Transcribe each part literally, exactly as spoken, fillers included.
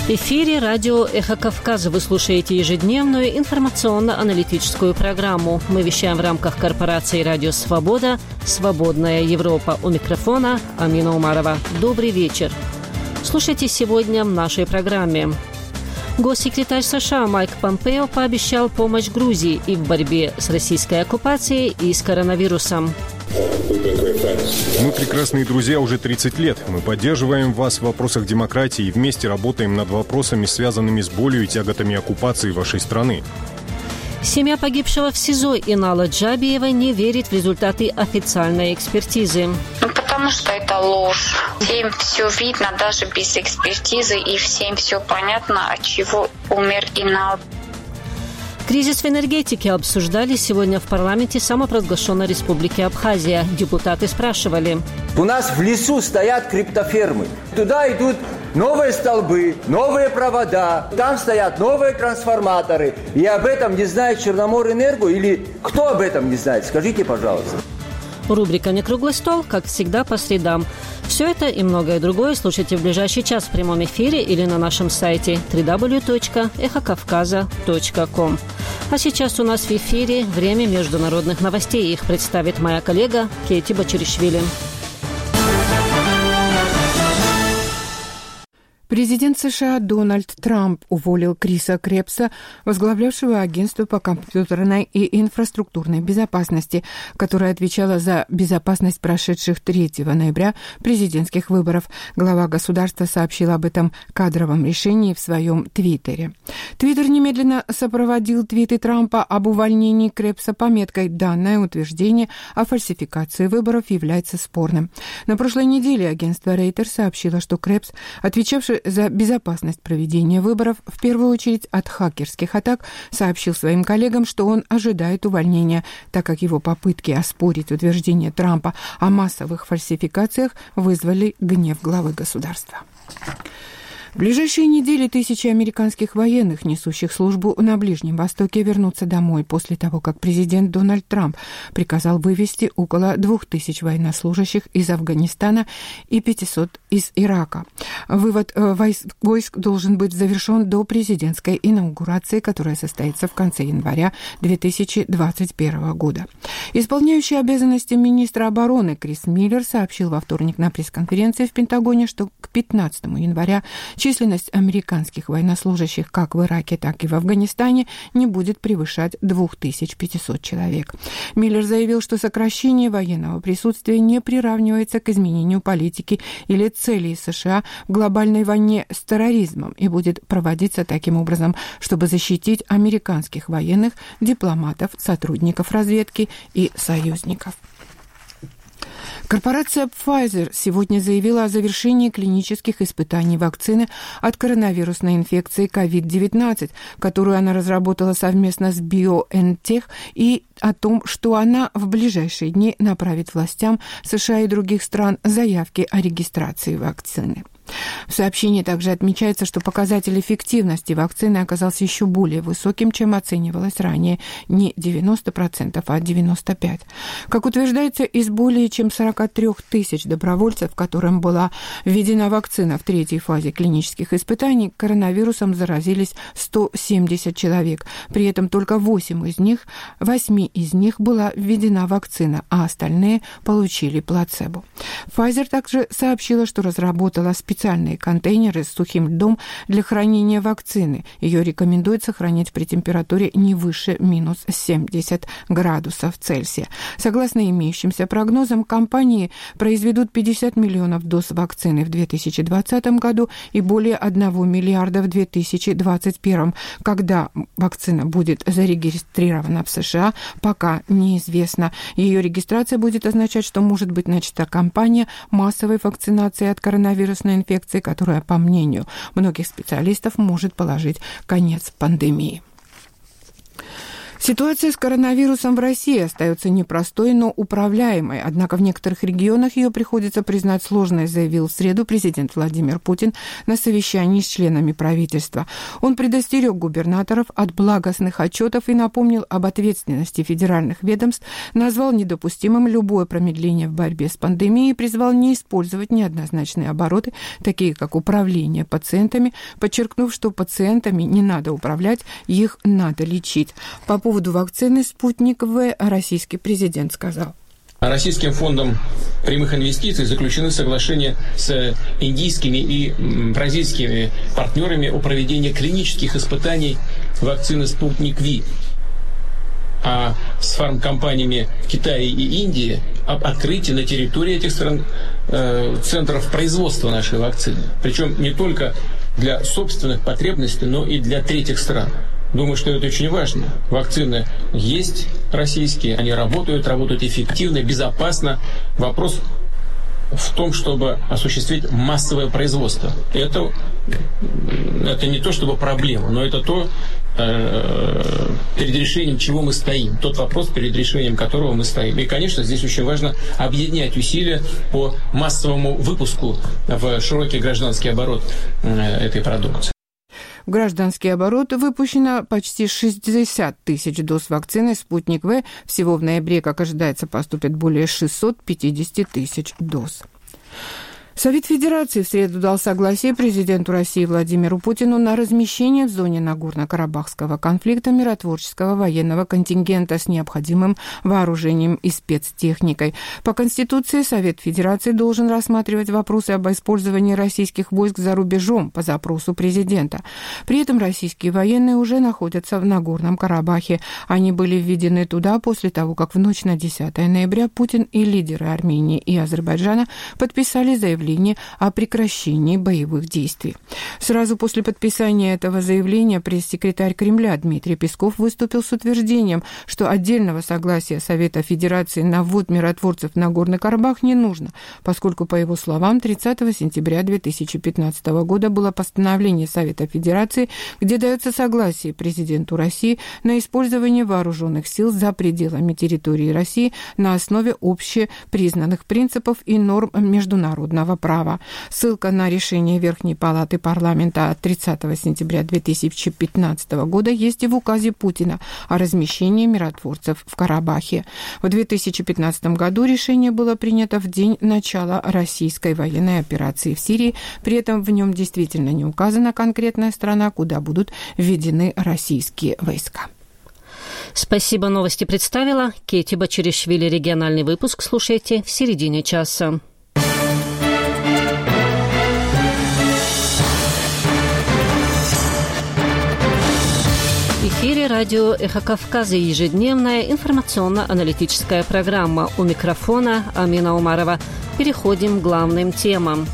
В эфире радио «Эхо Кавказа». Вы слушаете ежедневную информационно-аналитическую программу. Мы вещаем в рамках корпорации «Радио Свобода», «Свободная Европа». У микрофона Амина Умарова. Добрый вечер. Слушайте сегодня в нашей программе. Госсекретарь США Майк Помпео пообещал помощь Грузии и в борьбе с российской оккупацией и с коронавирусом. Мы прекрасные друзья уже тридцать лет. Мы поддерживаем вас в вопросах демократии и вместе работаем над вопросами, связанными с болью и тяготами оккупации вашей страны. Семья погибшего в СИЗО Инала Джабиева не верит в результаты официальной экспертизы. Ну, потому что это ложь. Всем все видно, даже без экспертизы, и всем все понятно, от чего умер Инал. Кризис в энергетике обсуждали сегодня в парламенте самопровозглашенной Республики Абхазия. Депутаты спрашивали. У нас в лесу стоят криптофермы. Туда идут новые столбы, новые провода. Там стоят новые трансформаторы. И об этом не знает Черноморэнерго? Или кто об этом не знает? Скажите, пожалуйста. Рубрика «Не круглый стол», как всегда, по средам. Все это и многое другое слушайте в ближайший час в прямом эфире или на нашем сайте дабл ю дабл ю дабл ю точка эхо кавказа точка ком. А сейчас у нас в эфире время международных новостей. Их представит моя коллега Кейти Бачеришвили. Президент США Дональд Трамп уволил Криса Крепса, возглавлявшего агентство по компьютерной и инфраструктурной безопасности, которое отвечало за безопасность прошедших третьего ноября президентских выборов. Глава государства сообщил об этом кадровом решении в своем твиттере. Твиттер немедленно сопроводил твиты Трампа об увольнении Крепса пометкой «Данное утверждение о фальсификации выборов является спорным». На прошлой неделе агентство Reuters сообщило, что Крепс, отвечавший за безопасность проведения выборов, в первую очередь от хакерских атак, сообщил своим коллегам, что он ожидает увольнения, так как его попытки оспорить утверждение Трампа о массовых фальсификациях вызвали гнев главы государства. В ближайшие недели тысячи американских военных, несущих службу на Ближнем Востоке, вернутся домой после того, как президент Дональд Трамп приказал вывести около двух тысяч военнослужащих из Афганистана и пятисот из Ирака. Вывод войск должен быть завершен до президентской инаугурации, которая состоится в конце января две тысячи двадцать первого года. Исполняющий обязанности министра обороны Крис Миллер сообщил во вторник на пресс-конференции в Пентагоне, что к пятнадцатому января численность американских военнослужащих как в Ираке, так и в Афганистане не будет превышать две тысячи пятьсот человек. Миллер заявил, что сокращение военного присутствия не приравнивается к изменению политики или целей США в глобальной войне с терроризмом и будет проводиться таким образом, чтобы защитить американских военных, дипломатов, сотрудников разведки и союзников. Корпорация Pfizer сегодня заявила о завершении клинических испытаний вакцины от коронавирусной инфекции ковид девятнадцать, которую она разработала совместно с BioNTech, и о том, что она в ближайшие дни направит властям США и других стран заявки о регистрации вакцины. В сообщении также отмечается, что показатель эффективности вакцины оказался еще более высоким, чем оценивалось ранее, не девяносто процентов, а девяносто пять процентов. Как утверждается, из более чем сорок три тысячи добровольцев, которым была введена вакцина в третьей фазе клинических испытаний, коронавирусом заразились сто семьдесят человек. При этом только восемь из них, восемь из них была введена вакцина, а остальные получили плацебо. Pfizer также сообщила, что разработала специальную специальные контейнеры с сухим льдом для хранения вакцины. Ее рекомендуют сохранять при температуре не выше минус семьдесят градусов Цельсия. Согласно имеющимся прогнозам, компании произведут пятьдесят миллионов доз вакцины в две тысячи двадцатом году и более одного миллиарда в две тысячи двадцать первом. Когда вакцина будет зарегистрирована в США, пока неизвестно. Ее регистрация будет означать, что может быть начата кампания массовой вакцинации от коронавирусной инфекции, которая, по мнению многих специалистов, может положить конец пандемии. Ситуация с коронавирусом в России остается непростой, но управляемой. Однако в некоторых регионах ее приходится признать сложной, заявил в среду президент Владимир Путин на совещании с членами правительства. Он предостерег губернаторов от благостных отчетов и напомнил об ответственности федеральных ведомств, назвал недопустимым любое промедление в борьбе с пандемией и призвал не использовать неоднозначные обороты, такие как управление пациентами, подчеркнув, что пациентами не надо управлять, их надо лечить. По поводу вакцины «Спутник В» российский президент сказал. Российским фондом прямых инвестиций заключены соглашения с индийскими и бразильскими партнерами о проведении клинических испытаний вакцины «Спутник Ви». А с фармкомпаниями в Китае и Индии об открытии на территории этих стран э, центров производства нашей вакцины. Причем не только для собственных потребностей, но и для третьих стран. Думаю, что это очень важно. Вакцины есть российские, они работают, работают эффективно, безопасно. Вопрос в том, чтобы осуществить массовое производство. Это, это не то чтобы проблема, но это то, э, перед решением чего мы стоим. Тот вопрос, перед решением которого мы стоим. И, конечно, здесь очень важно объединять усилия по массовому выпуску в широкий гражданский оборот э, этой продукции. В гражданский оборот выпущено почти шестьдесят тысяч доз вакцины «Спутник В». Всего в ноябре, как ожидается, поступит более шестьсот пятьдесят тысяч доз. Совет Федерации в среду дал согласие президенту России Владимиру Путину на размещение в зоне Нагорно-Карабахского конфликта миротворческого военного контингента с необходимым вооружением и спецтехникой. По Конституции Совет Федерации должен рассматривать вопросы об использовании российских войск за рубежом по запросу президента. При этом российские военные уже находятся в Нагорном Карабахе. Они были введены туда после того, как в ночь на десятое ноября Путин и лидеры Армении и Азербайджана подписали заявление о прекращении боевых действий. Сразу после подписания этого заявления пресс-секретарь Кремля Дмитрий Песков выступил с утверждением, что отдельного согласия Совета Федерации на ввод миротворцев в Нагорный Карабах не нужно, поскольку, по его словам, тридцатого сентября две тысячи пятнадцатого года было постановление Совета Федерации, где дается согласие президенту России на использование вооруженных сил за пределами территории России на основе общепризнанных принципов и норм международного права. Ссылка на решение Верхней Палаты парламента от тридцатого сентября две тысячи пятнадцатого года есть и в указе Путина о размещении миротворцев в Карабахе. В две тысячи пятнадцатом году решение было принято в день начала российской военной операции в Сирии. При этом в нем действительно не указана конкретная страна, куда будут введены российские войска. Спасибо, новости представила Кейти Бачиришвили. Региональный выпуск слушайте в середине часа. В эфире радио «Эхо Кавказа» ежедневная информационно-аналитическая программа. У микрофона Амина Умарова. Переходим к главным темам.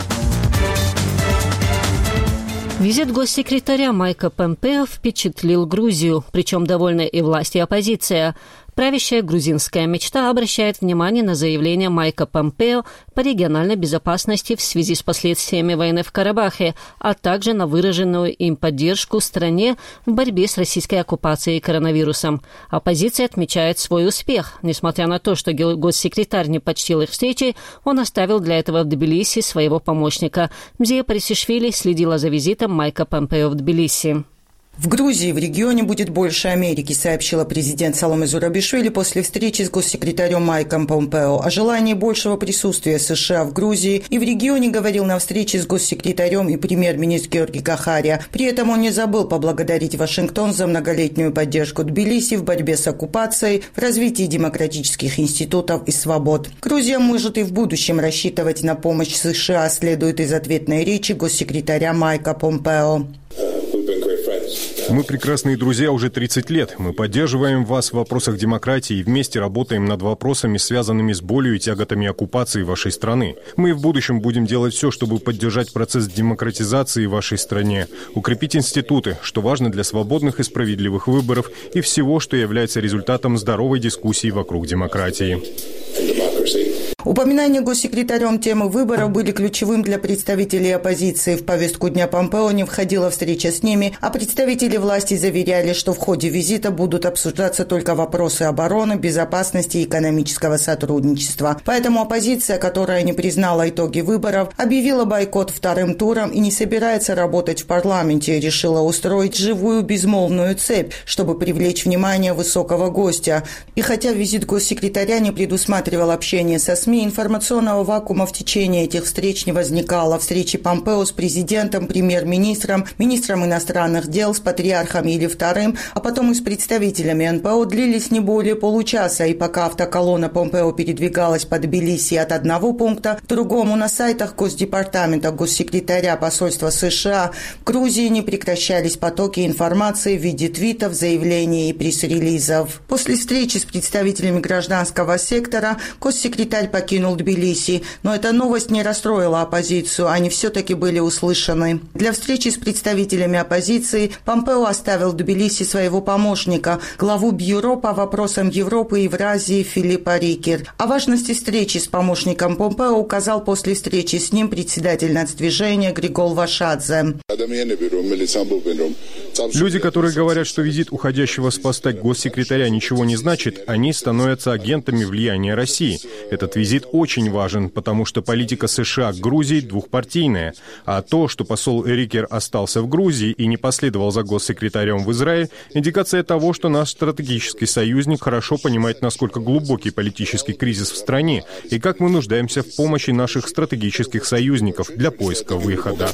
Визит госсекретаря Майка Помпео впечатлил Грузию, причем довольны и власть, и оппозиция. Правящая грузинская мечта обращает внимание на заявление Майка Помпео по региональной безопасности в связи с последствиями войны в Карабахе, а также на выраженную им поддержку стране в борьбе с российской оккупацией коронавирусом. Оппозиция отмечает свой успех. Несмотря на то, что госсекретарь не почтил их встречи, он оставил для этого в Тбилиси своего помощника. Мзия Парисишвили следила за визитом Майка Помпео в Тбилиси. В Грузии в регионе будет больше Америки, сообщила президент Саломе Зурабишвили после встречи с госсекретарем Майком Помпео. О желании большего присутствия США в Грузии и в регионе говорил на встрече с госсекретарем и премьер-министр Георгий Кахария. При этом он не забыл поблагодарить Вашингтон за многолетнюю поддержку Тбилиси в борьбе с оккупацией, в развитии демократических институтов и свобод. Грузия может и в будущем рассчитывать на помощь США, следует из ответной речи госсекретаря Майка Помпео. Мы прекрасные друзья уже тридцать лет. Мы поддерживаем вас в вопросах демократии и вместе работаем над вопросами, связанными с болью и тяготами оккупации вашей страны. Мы и в будущем будем делать все, чтобы поддержать процесс демократизации в вашей стране, укрепить институты, что важно для свободных и справедливых выборов и всего, что является результатом здоровой дискуссии вокруг демократии. Упоминание госсекретарем темы выборов были ключевым для представителей оппозиции. В повестку дня Помпео не входила встреча с ними, а представители власти заверяли, что в ходе визита будут обсуждаться только вопросы обороны, безопасности и экономического сотрудничества. Поэтому оппозиция, которая не признала итоги выборов, объявила бойкот вторым туром и не собирается работать в парламенте, решила устроить живую безмолвную цепь, чтобы привлечь внимание высокого гостя. И хотя визит госсекретаря не предусматривал общение со СМИ, информационного вакуума в течение этих встреч не возникало. Встречи Помпео с президентом, премьер-министром, министром иностранных дел, с патриархом или вторым, а потом и с представителями эн пэ о длились не более получаса, и пока автоколонна Помпео передвигалась по Тбилиси от одного пункта к другому, на сайтах Госдепартамента, госсекретаря посольства США в Грузии не прекращались потоки информации в виде твитов, заявлений и пресс-релизов. После встречи с представителями гражданского сектора госсекретарь покинул Тбилиси, но эта новость не расстроила оппозицию, они все-таки были услышаны. Для встречи с представителями оппозиции Помпео оставил в Тбилиси своего помощника, главу бюро по вопросам Европы и Евразии Филиппа Рикер. О важности встречи с помощником Помпео указал после встречи с ним председатель нацдвижения Григол Вашадзе. Люди, которые говорят, что визит уходящего с поста госсекретаря ничего не значит, они становятся агентами влияния России. Этот визит очень важен, потому что политика США к Грузии двухпартийная. А то, что посол Рикер остался в Грузии и не последовал за госсекретарем в Израиль, индикация того, что наш стратегический союзник хорошо понимает, насколько глубокий политический кризис в стране и как мы нуждаемся в помощи наших стратегических союзников для поиска выхода.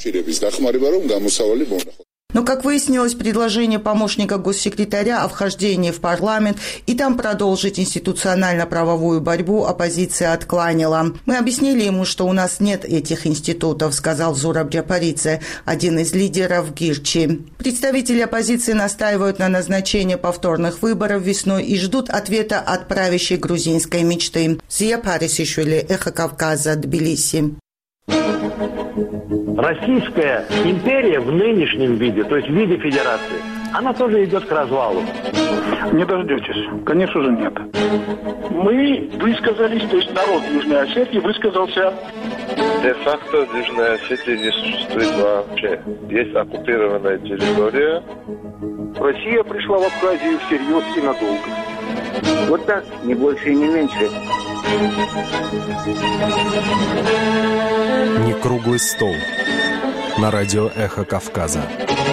Но, как выяснилось, предложение помощника госсекретаря о вхождении в парламент и там продолжить институционально-правовую борьбу оппозиция отклонила. «Мы объяснили ему, что у нас нет этих институтов», сказал Зураб Джапаридзе, один из лидеров Гирчи. Представители оппозиции настаивают на назначении повторных выборов весной и ждут ответа от правящей грузинской мечты. Зия Парисишвили, Эхо Кавказа, Тбилиси. Российская империя в нынешнем виде, то есть в виде федерации, она тоже идет к развалу. Не дождетесь. Конечно же, нет. Мы высказались, то есть народ Южной Осетии высказался. Де-факто Южная Осетия не существует вообще. Есть оккупированная территория. Россия пришла в Абхазию всерьез и надолго. Вот так, не больше и не меньше. Не круглый стол. На радио «Эхо Кавказа».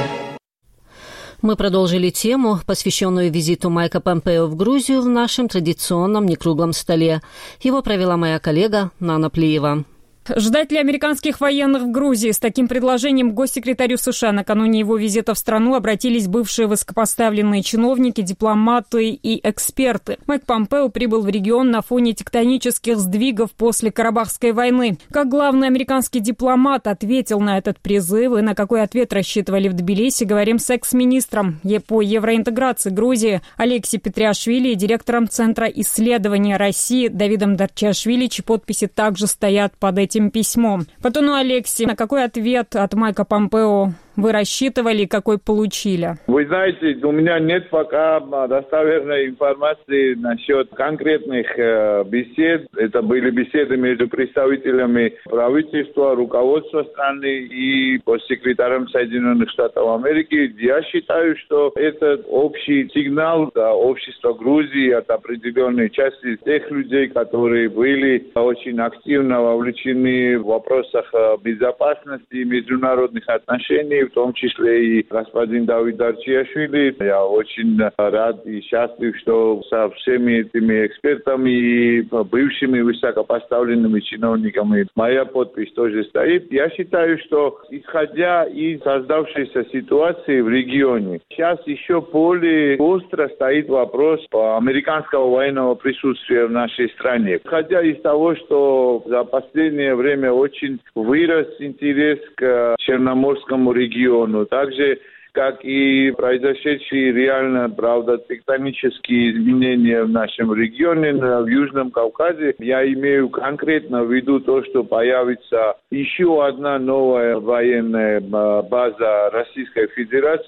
Мы продолжили тему, посвященную визиту Майка Помпео в Грузию, в нашем традиционном некруглом столе. Его провела моя коллега Нана Плиева. Ждать ли американских военных в Грузии? С таким предложением к госсекретарю США накануне его визита в страну обратились бывшие высокопоставленные чиновники, дипломаты и эксперты. Майк Помпео прибыл в регион на фоне тектонических сдвигов после Карабахской войны. Как главный американский дипломат ответил на этот призыв и на какой ответ рассчитывали в Тбилиси, говорим с экс-министром по евроинтеграции Грузии Алексием Петриашвили и директором Центра исследования России Давидом Дарчиашвили, чьи подписи также стоят под этим письмом. Потом, Алексей, на какой ответ от Майка Помпео вы рассчитывали и какой получили? Вы знаете, у меня нет пока достоверной информации насчет конкретных э, бесед. Это были беседы между представителями правительства, руководства страны и госсекретарем Соединенных Штатов Америки. Я считаю, что это общий сигнал для общества Грузии от определенной части тех людей, которые были очень активно вовлечены в вопросах безопасности и международных отношений, в том числе и господин Давид Дарчиашвили. Я очень рад и счастлив, что со всеми этими экспертами и бывшими высокопоставленными чиновниками моя подпись тоже стоит. Я считаю, что исходя из создавшейся ситуации в регионе, сейчас еще более остро стоит вопрос американского военного присутствия в нашей стране. Исходя из того, что за последнее время очень вырос интерес к Черноморскому региону, также как и произошедшие реально, правда, тектонические изменения в нашем регионе, в Южном Кавказе. Я имею конкретно в виду то, что появится еще одна новая военная база Российской Федерации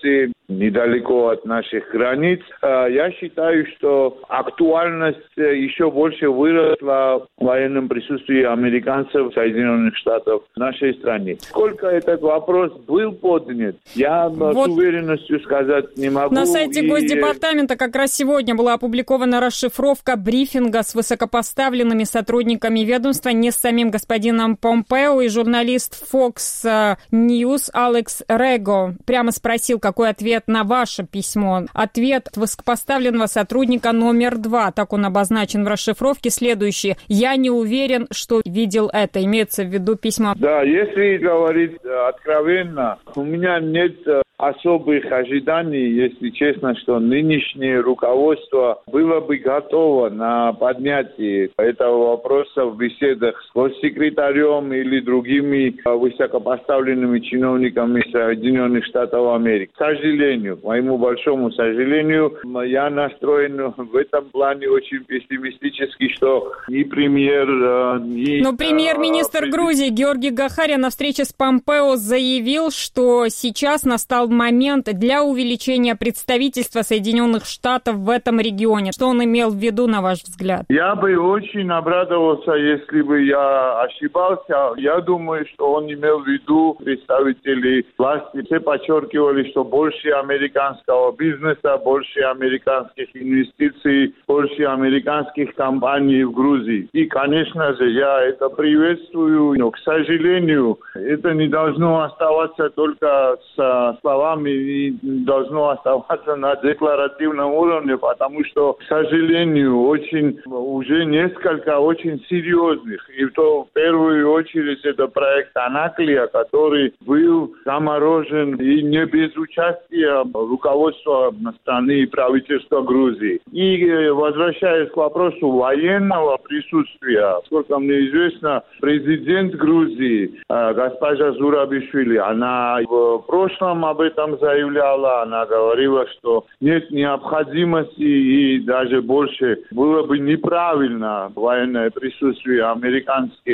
недалеко от наших границ. Я считаю, что актуальность еще больше выросла в военном присутствии американцев в Соединенных Штатах в нашей стране. Сколько этот вопрос был поднят, я вот с уверенностью сказать не могу. На сайте и... Госдепартамента как раз сегодня была опубликована расшифровка брифинга с высокопоставленными сотрудниками ведомства, не с самим господином Помпео, и журналист Fox News Алекс Рего прямо спросил, какой ответ на ваше письмо. Ответ высокопоставленного сотрудника номер два, так он обозначен в расшифровке, следующий. Я не уверен, что видел это. Имеется в виду письмо. Да, если говорить откровенно, у меня нет особых ожиданий, если честно, что нынешнее руководство было бы готово на поднятие этого вопроса в беседах с госсекретарем или другими высокопоставленными чиновниками Соединенных Штатов Америки. К сожалению, к моему большому сожалению, я настроен в этом плане очень пессимистически, что ни премьер, ни... Но премьер-министр а, Грузии Георгий Гахария на встрече с Помпео заявил, что сейчас настал момент для увеличения представительства Соединенных Штатов в этом регионе. Что он имел в виду, на ваш взгляд? Я бы очень обрадовался, если бы я ошибался. Я думаю, что он имел в виду представителей власти. Все подчеркивали, что больше американского бизнеса, больше американских инвестиций, больше американских компаний в Грузии. И, конечно же, я это приветствую, но, к сожалению, это не должно оставаться только с словами и должно оставаться на декларативном уровне, потому что, к сожалению, очень уже несколько очень серьезных, и то в первую очередь это проект Анаклия, который был заморожен и не без участия руководства страны и правительства Грузии. И возвращаясь к вопросу военного присутствия, сколько мне известно, президент Грузии, госпожа Зурабишвили, она в прошлом об этом заявляла, она говорила, что нет необходимости и даже больше было бы неправильно военное присутствие американских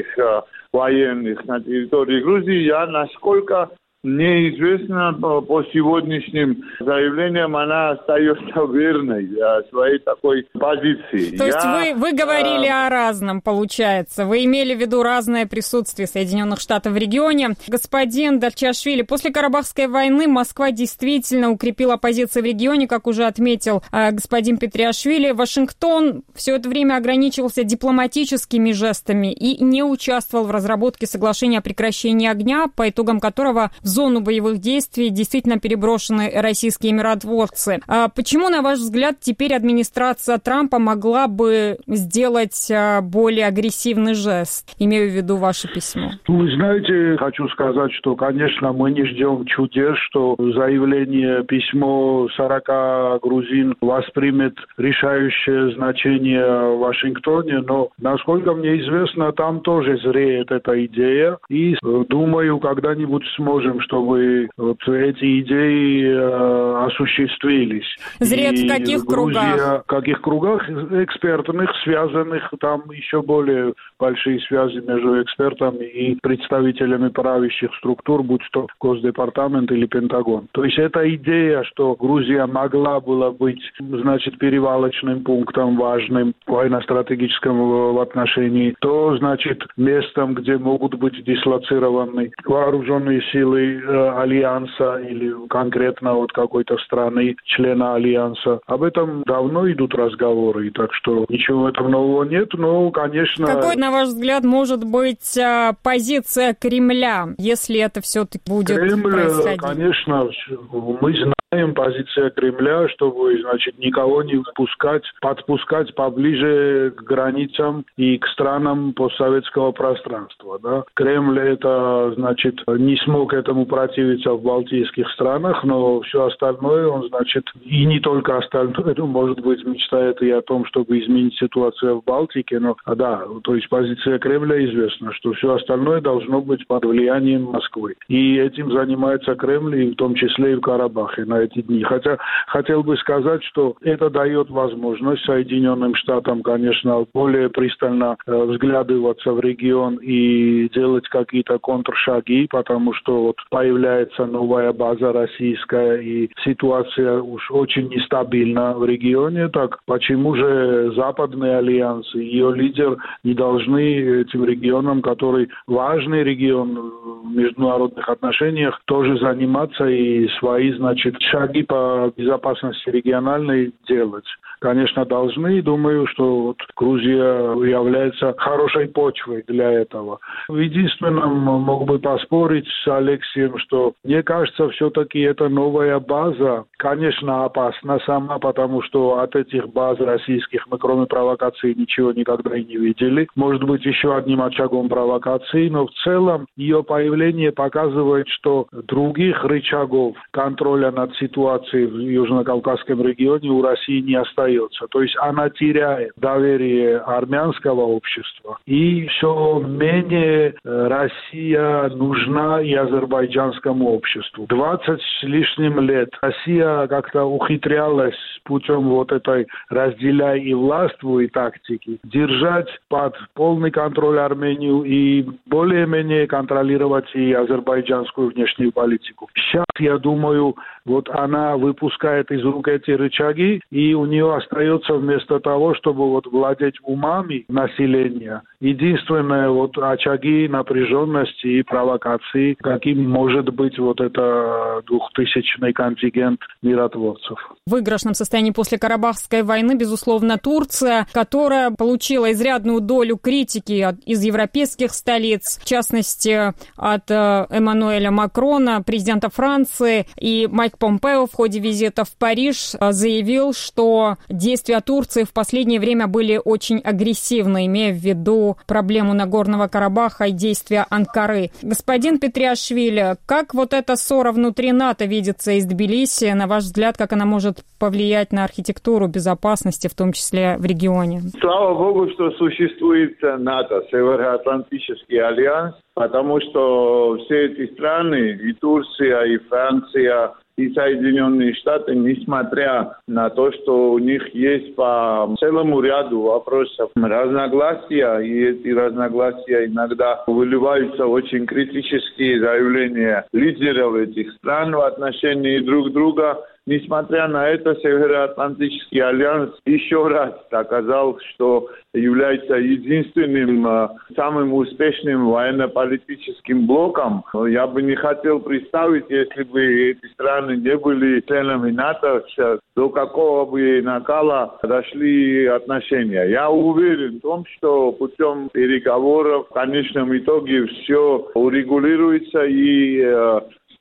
военных на территории Грузии. Я, насколько мне известно, по сегодняшним заявлениям она остается верной своей такой позиции. То есть Я, вы, вы говорили а... о разном, получается. Вы имели в виду разное присутствие Соединенных Штатов в регионе. Господин Дачиашвили, после Карабахской войны Москва действительно укрепила позиции в регионе, как уже отметил э, господин Петриашвили. Вашингтон все это время ограничивался дипломатическими жестами и не участвовал в разработке соглашения о прекращении огня, по итогам которого в зону боевых действий действительно переброшены российские миротворцы. А почему, на ваш взгляд, теперь администрация Трампа могла бы сделать более агрессивный жест? Имею в виду ваше письмо. Вы знаете, хочу сказать, что, конечно, мы не ждем чудес, что заявление, письмо сорока грузин воспримет решающее значение в Вашингтоне, но, насколько мне известно, там тоже зреет эта идея, и, думаю, когда-нибудь сможем, чтобы вот эти идеи э, осуществились. Зреет в каких Грузия, кругах? В каких кругах экспертных, связанных, там еще более большие связи между экспертами и представителями правящих структур, будь то Госдепартамент или Пентагон. То есть эта идея, что Грузия могла была быть, значит, перевалочным пунктом важным военно-стратегическом в отношении, то, значит, местом, где могут быть дислоцированы вооруженные силы Альянса или конкретно от какой-то страны, члена Альянса. Об этом давно идут разговоры, так что ничего в этом нового нет, но, конечно... Какой, на ваш взгляд, может быть позиция Кремля, если это все-таки будет Кремль, происходить? Конечно, мы знаем позицию Кремля, чтобы, значит, никого не выпускать, подпускать поближе к границам и к странам постсоветского пространства. Да? Кремль это, значит, не смог этому противиться в балтийских странах, но все остальное, он, значит, и не только остальное, ну, может быть, мечтает и о том, чтобы изменить ситуацию в Балтике, но, а, да, то есть позиция Кремля известна, что все остальное должно быть под влиянием Москвы. И этим занимается Кремль, и в том числе и в Карабахе. На на эти дни. Хотя хотел бы сказать, что это дает возможность Соединенным Штатам, конечно, более пристально э, взглядываться в регион и делать какие-то контршаги, потому что вот появляется новая база российская, и ситуация уж очень нестабильна в регионе. Так почему же Западный альянс и ее лидер не должны этим регионам, который важный регион в международных отношениях, тоже заниматься и свои, значит, шаги по безопасности региональной делать? Конечно, должны. Думаю, что вот Грузия является хорошей почвой для этого. Единственное, мог бы поспорить с Алексеем, что мне кажется, все-таки эта новая база, конечно, опасна сама, потому что от этих баз российских мы, кроме провокаций, ничего никогда и не видели. Может быть, еще одним очагом провокаций, но в целом ее появление показывает, что других рычагов контроля над ситуацией в Южно-Кавказском регионе у России не остается. То есть она теряет доверие армянского общества, и все менее Россия нужна и азербайджанскому обществу. двадцать с лишним лет Россия как-то ухитрялась путем вот этой «разделяй и властвуй» тактики держать под полный контроль Армению и более-менее контролировать и азербайджанскую внешнюю политику. Сейчас, я думаю, вот она выпускает из рук эти рычаги, и у нее остается вместо того, чтобы вот владеть умами населения, единственное вот очаги напряженности и провокации, каким может быть вот это двухтысячный контингент миротворцев. В выигрышном состоянии после Карабахской войны, безусловно, Турция, которая получила изрядную долю критики от, из европейских столиц, в частности, от э, Эммануэля Макрона, президента Франции, и Майк Помпео в ходе визита в Париж э, заявил, что действия Турции в последнее время были очень агрессивны, имея в виду проблему Нагорного Карабаха и действия Анкары. Господин Петриашвили, как вот эта ссора внутри НАТО видится из Тбилиси? На ваш взгляд, как она может повлиять на архитектуру безопасности, в том числе в регионе? Слава Богу, что существует НАТО, Североатлантический альянс, потому что все эти страны, и Турция, и Франция, и Соединенные Штаты, несмотря на то, что у них есть по целому ряду вопросов разногласия, и эти разногласия иногда выливаются в очень критические заявления лидеров этих стран в отношении друг друга. Несмотря на это, Североатлантический альянс еще раз доказал, что является единственным, самым успешным военно-политическим блоком. Я бы не хотел представить, если бы эти страны не были членами НАТО, до какого бы накала дошли отношения. Я уверен в том, что путем переговоров в конечном итоге все урегулируется, и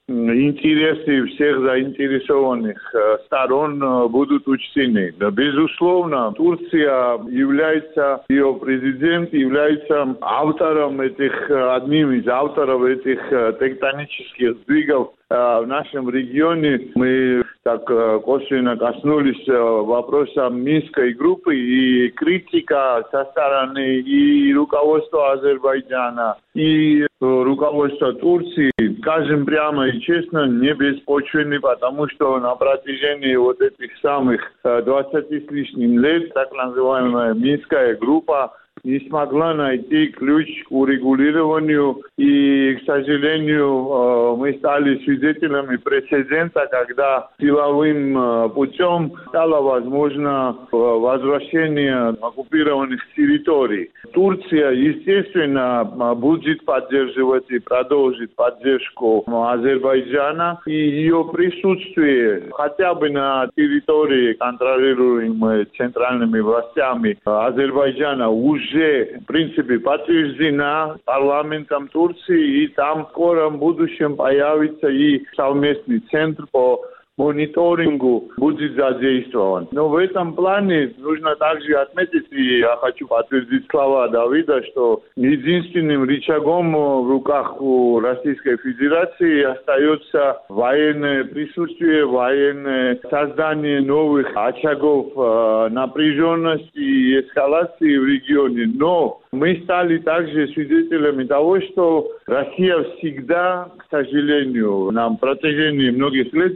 интересы всех заинтересованных сторон будут учтены. Безусловно, Турция является, ее президент является автором этих, одним из авторов этих тектонических сдвигов в нашем регионе. Мы так косвенно коснулись вопроса Минской группы, и критика со стороны и руководства Азербайджана, и руководства Турции, скажем прямо и честно, не беспочвенны, потому что на протяжении вот этих самых двадцати с лишним лет так называемая Минская группа не смогла найти ключ к урегулированию, и, к сожалению, мы стали свидетелями прецедента, когда силовым путем стало возможно возвращение оккупированных территорий. Турция, естественно, будет поддерживать и продолжит поддержку Азербайджана, и ее присутствие хотя бы на территории, контролируемой центральными властями Азербайджана, уже в принципе подтверждена парламентом Турции, и там в скором будущем появится и совместный центр по мониторингу будет задействован. Но в этом плане нужно также отметить, и я хочу подтвердить слова Давида, что единственным рычагом в руках у Российской Федерации остается военное присутствие, военное создание новых очагов э, напряженности и эскалации в регионе. Но мы стали также свидетелями того, что Россия всегда, к сожалению, на протяжении многих лет считала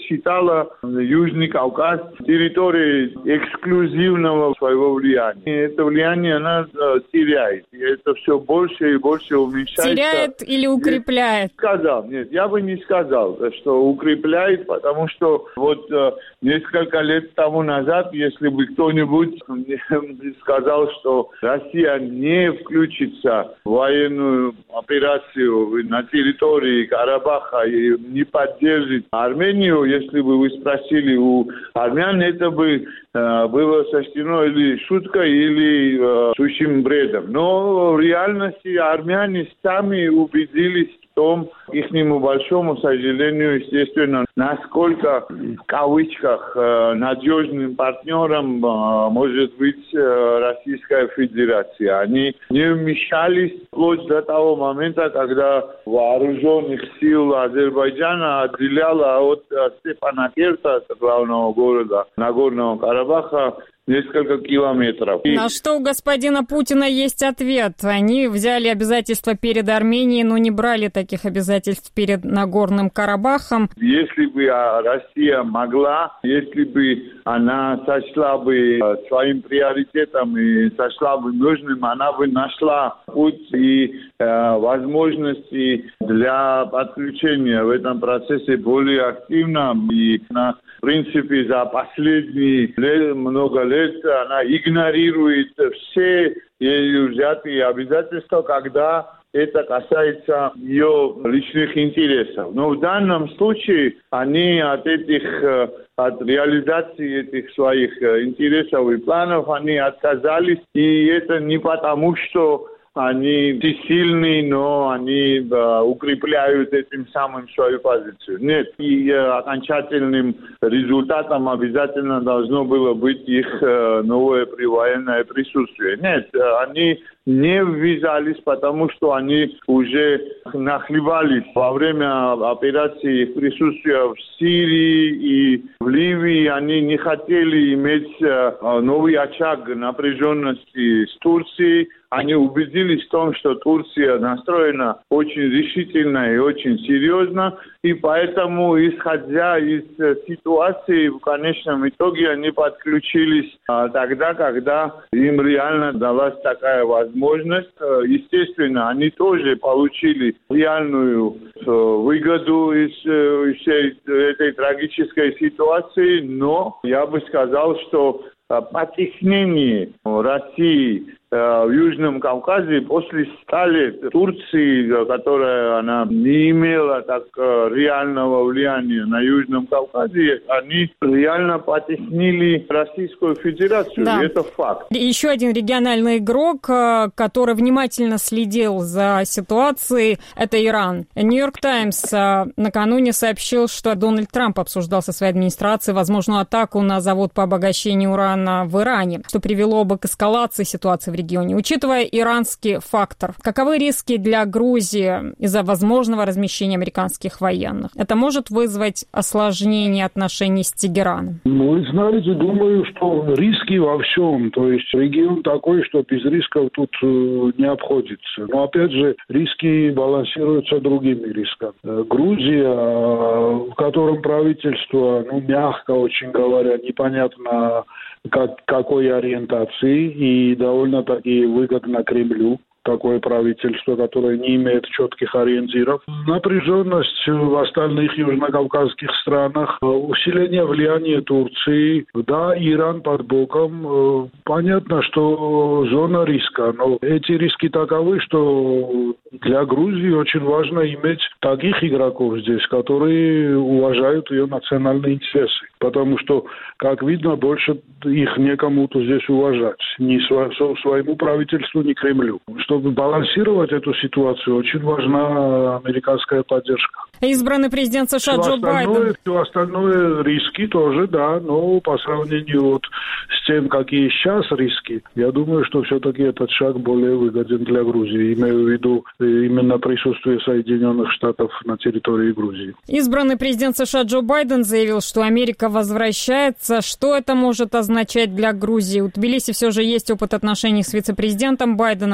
сделала Южный Кавказ территорией эксклюзивного своего влияния. Это влияние она теряет. И это все больше и больше уменьшается. Теряет или укрепляет? Я сказал, нет, я бы не сказал, что укрепляет, потому что вот несколько лет тому назад, если бы кто-нибудь сказал, что Россия не включится в военную операцию на территории Карабаха и не поддержит Армению, если бы вы спросили у армян, это бы э, было сочтено или шуткой, или э, сущим бредом. Но в реальности армяне сами убедились в том, к ихнему большому сожалению, естественно, насколько в кавычках надежным партнером может быть Российская Федерация. Они не вмешались вплоть до того момента, когда вооруженных сил Азербайджана отделяло от Степанакерта, главного города Нагорного Карабаха, несколько километров. На что у господина Путина есть ответ. Они взяли обязательства перед Арменией, но не брали таких обязательств перед Нагорным Карабахом. Если бы Россия могла, если бы она сочла бы своим приоритетом и сочла бы нужным, она бы нашла путь и э, возможности для подключения в этом процессе более активно. И на В принципе, за последние лет, много лет она игнорирует все ее взятые обязательства, когда это касается ее личных интересов. Но в данном случае они от этих, от реализации этих своих интересов и планов они отказались. И это не потому, что они сильные, но они э, укрепляют этим самым свою позицию. Нет, и э, окончательным результатом обязательно должно было быть их э, новое военное присутствие. Нет, э, они не ввязались, потому что они уже нахлебались во время операции их присутствия в Сирии и в Ливии. Они не хотели иметь э, новый очаг напряженности с Турцией. Они убедились в том, что Турция настроена очень решительно и очень серьезно, и поэтому, исходя из ситуации, в конечном итоге они подключились а, тогда, когда им реально далась такая возможность. Естественно, они тоже получили реальную э, выгоду из э, всей этой трагической ситуации, но я бы сказал, что потеснение России в Южном Кавказе после ста лет Турции, которая она не имела так реального влияния на Южном Кавказе, они реально потеснили Российскую Федерацию. Да. Это факт. Еще один региональный игрок, который внимательно следил за ситуацией, это Иран. Нью-Йорк Таймс накануне сообщил, что Дональд Трамп обсуждал со своей администрацией возможную атаку на завод по обогащению урана в Иране, что привело бы к эскалации ситуации в регионе. Учитывая иранский фактор, каковы риски для Грузии из-за возможного размещения американских военных? Это может вызвать осложнение отношений с Тегераном? Ну, вы знаете, думаю, что риски во всем. То есть регион такой, что без рисков тут не обходится. Но, опять же, риски балансируются другими рисками. Грузия, в котором правительство, ну, мягко очень говоря, непонятно как, какой ориентации и довольно-таки выгодно Кремлю. Такое правительство, которое не имеет четких ориентиров. Напряженность в остальных южнокавказских странах, усиление влияния Турции, да, Иран под боком. Понятно, что зона риска, но эти риски таковы, что для Грузии очень важно иметь таких игроков здесь, которые уважают ее национальные интересы. Потому что, как видно, больше их некому-то здесь уважать. Ни своему правительству, ни Кремлю. Чтобы балансировать эту ситуацию, очень важна американская поддержка. Избранный президент США Джо Байден. Все остальное риски тоже, да, но по сравнению вот с тем, какие сейчас риски, я думаю, что все-таки этот шаг более выгоден для Грузии. Имею в виду именно присутствие Соединенных Штатов на территории Грузии. Избранный президент США Джо Байден заявил, что Америка возвращается. Что это может означать для Грузии? У Тбилиси все же есть опыт отношений с вице-президентом Байденом при администрации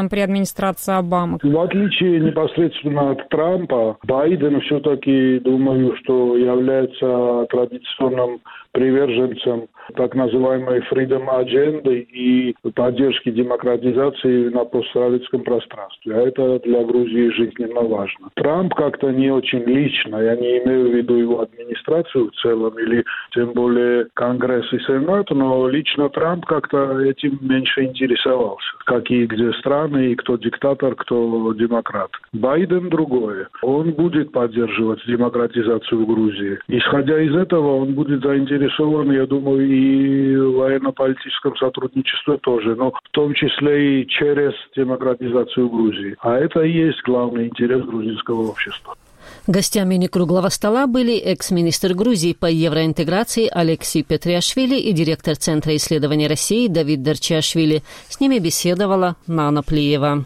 администрации Обамы? В отличие непосредственно от Трампа, Байден все-таки, думаю, что является традиционным приверженцем так называемой freedom адженды и поддержки демократизации на постсоветском пространстве. А это для Грузии жизненно важно. Трамп как-то не очень лично, я не имею в виду его администрацию в целом или тем более Конгресс и Сенат, но лично Трамп как-то этим меньше интересовался. Какие где страны, и кто диктатор, кто демократ. Байден другое. Он будет поддерживать демократизацию в Грузии. Исходя из этого, он будет заинтересован, я думаю, и в военно-политическом сотрудничестве тоже, но в том числе и через демократизацию Грузии. А это и есть главный интерес грузинского общества. Гостями круглого стола были экс-министр Грузии по евроинтеграции Алексей Петриашвили и директор Центра исследований России Давид Дарчиашвили. С ними беседовала Нана Плиева.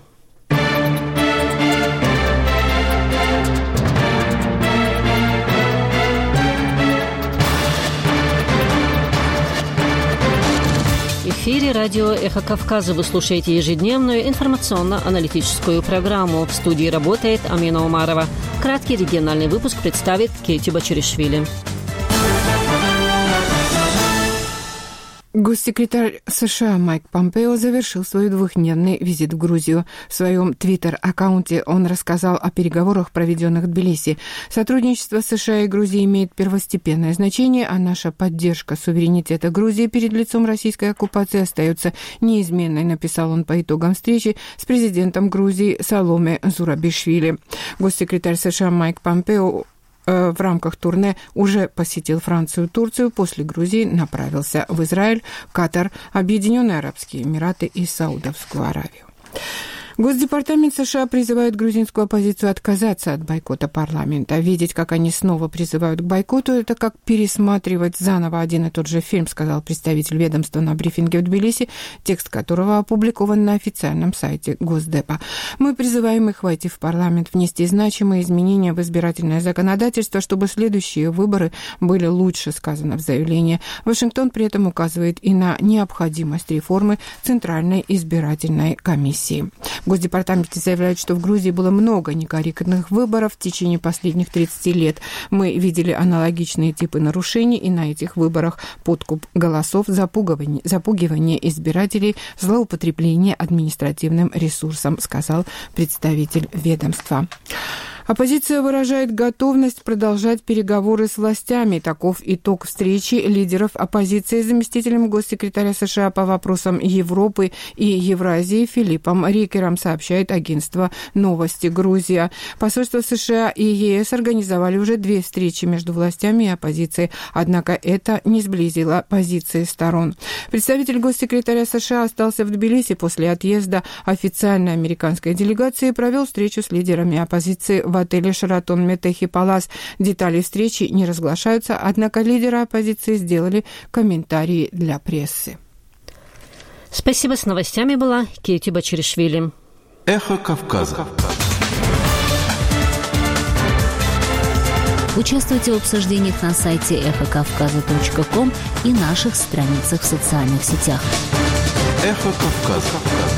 В эфире радио «Эхо Кавказа». Вы слушаете ежедневную информационно-аналитическую программу. В студии работает Амина Умарова. Краткий региональный выпуск представит Кейти Бачаришвили. Госсекретарь США Майк Помпео завершил свой двухдневный визит в Грузию. В своем твиттер-аккаунте он рассказал о переговорах, проведенных в Тбилиси. Сотрудничество США и Грузии имеет первостепенное значение, а наша поддержка суверенитета Грузии перед лицом российской оккупации остается неизменной, написал он по итогам встречи с президентом Грузии Саломе Зурабишвили. Госсекретарь США Майк Помпео в рамках турне уже посетил Францию, Турцию, после Грузии направился в Израиль, Катар, Объединенные Арабские Эмираты и Саудовскую Аравию. Госдепартамент США призывает грузинскую оппозицию отказаться от бойкота парламента. Видеть, как они снова призывают к бойкоту, это как пересматривать заново один и тот же фильм, сказал представитель ведомства на брифинге в Тбилиси, текст которого опубликован на официальном сайте Госдепа. Мы призываем их войти в парламент, внести значимые изменения в избирательное законодательство, чтобы следующие выборы были лучше, сказано в заявлении. Вашингтон при этом указывает и на необходимость реформы Центральной избирательной комиссии. В Госдепартаменте заявляют, что в Грузии было много некорректных выборов в течение последних тридцати лет. Мы видели аналогичные типы нарушений и на этих выборах: подкуп голосов, запугивание, запугивание избирателей, злоупотребление административным ресурсом, сказал представитель ведомства. Оппозиция выражает готовность продолжать переговоры с властями. Таков итог встречи лидеров оппозиции с заместителем госсекретаря США по вопросам Европы и Евразии Филиппом Рикером, сообщает агентство «Новости Грузия». Посольства США и ЕС организовали уже две встречи между властями и оппозицией, однако это не сблизило позиции сторон. Представитель госсекретаря США остался в Тбилиси после отъезда официальной американской делегации и провел встречу с лидерами оппозиции в отеле «Шаратон Метехи Палас». Детали встречи не разглашаются, однако лидеры оппозиции сделали комментарии для прессы. Спасибо. С новостями была Кейти Бачаришвили. Эхо Кавказа. Участвуйте в обсуждениях на сайте эхо кавказа точка ком и наших страницах в социальных сетях. Эхо Кавказа.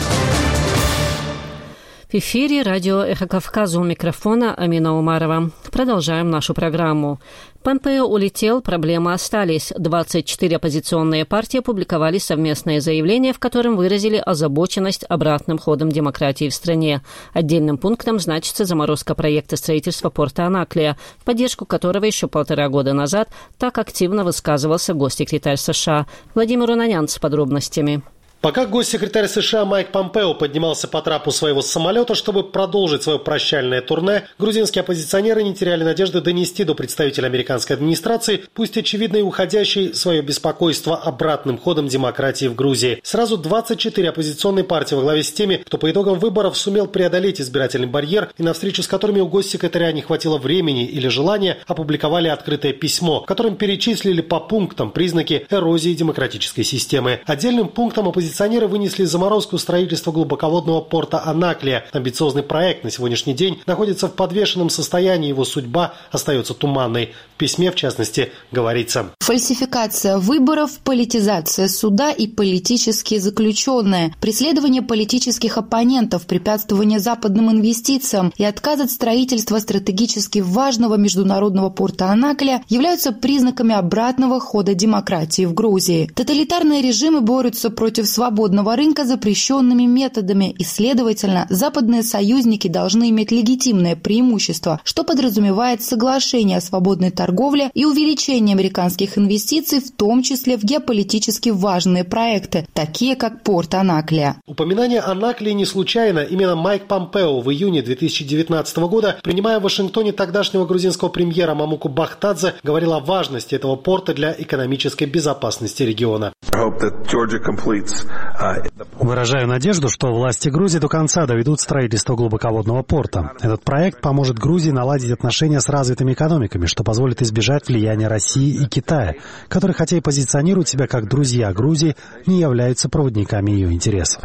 В эфире радио «Эхо Кавказа», у микрофона Амина Умарова. Продолжаем нашу программу. Помпео улетел, проблемы остались. двадцать четыре оппозиционные партии опубликовали совместное заявление, в котором выразили озабоченность обратным ходом демократии в стране. Отдельным пунктом значится заморозка проекта строительства порта Анаклия, в поддержку которого еще полтора года назад так активно высказывался госсекретарь США. Владимир Унанян с подробностями. Пока госсекретарь США Майк Помпео поднимался по трапу своего самолета, чтобы продолжить свое прощальное турне, грузинские оппозиционеры не теряли надежды донести до представителя американской администрации, пусть очевидно и уходящей, свое беспокойство обратным ходом демократии в Грузии. Сразу двадцать четыре оппозиционные партии во главе с теми, кто по итогам выборов сумел преодолеть избирательный барьер и на встречу с которыми у госсекретаря не хватило времени или желания, опубликовали открытое письмо, в котором перечислили по пунктам признаки эрозии демократической системы. Отдельным пунктом оппозиционеры оппозиционеры вынесли заморозку строительства глубоководного порта Анаклия. Амбициозный проект на сегодняшний день находится в подвешенном состоянии, его судьба остается туманной. В письме, в частности, говорится: фальсификация выборов, политизация суда и политические заключенные, преследование политических оппонентов, препятствование западным инвестициям и отказ от строительства стратегически важного международного порта Анаклия являются признаками обратного хода демократии в Грузии. Тоталитарные режимы борются против свободного рынка запрещенными методами, и, следовательно, западные союзники должны иметь легитимное преимущество, что подразумевает соглашение о свободной торговле и увеличение американских инвестиций, в том числе в геополитически важные проекты, такие как порт Анаклия. Упоминание Анаклии не случайно. Именно Майк Помпео в июне две тысячи девятнадцатого года, принимая в Вашингтоне тогдашнего грузинского премьера Мамуку Бахтадзе, говорил о важности этого порта для экономической безопасности региона. Выражаю надежду, что власти Грузии до конца доведут строительство глубоководного порта. Этот проект поможет Грузии наладить отношения с развитыми экономиками, что позволит избежать влияния России и Китая, которые, хотя и позиционируют себя как друзья Грузии, не являются проводниками ее интересов.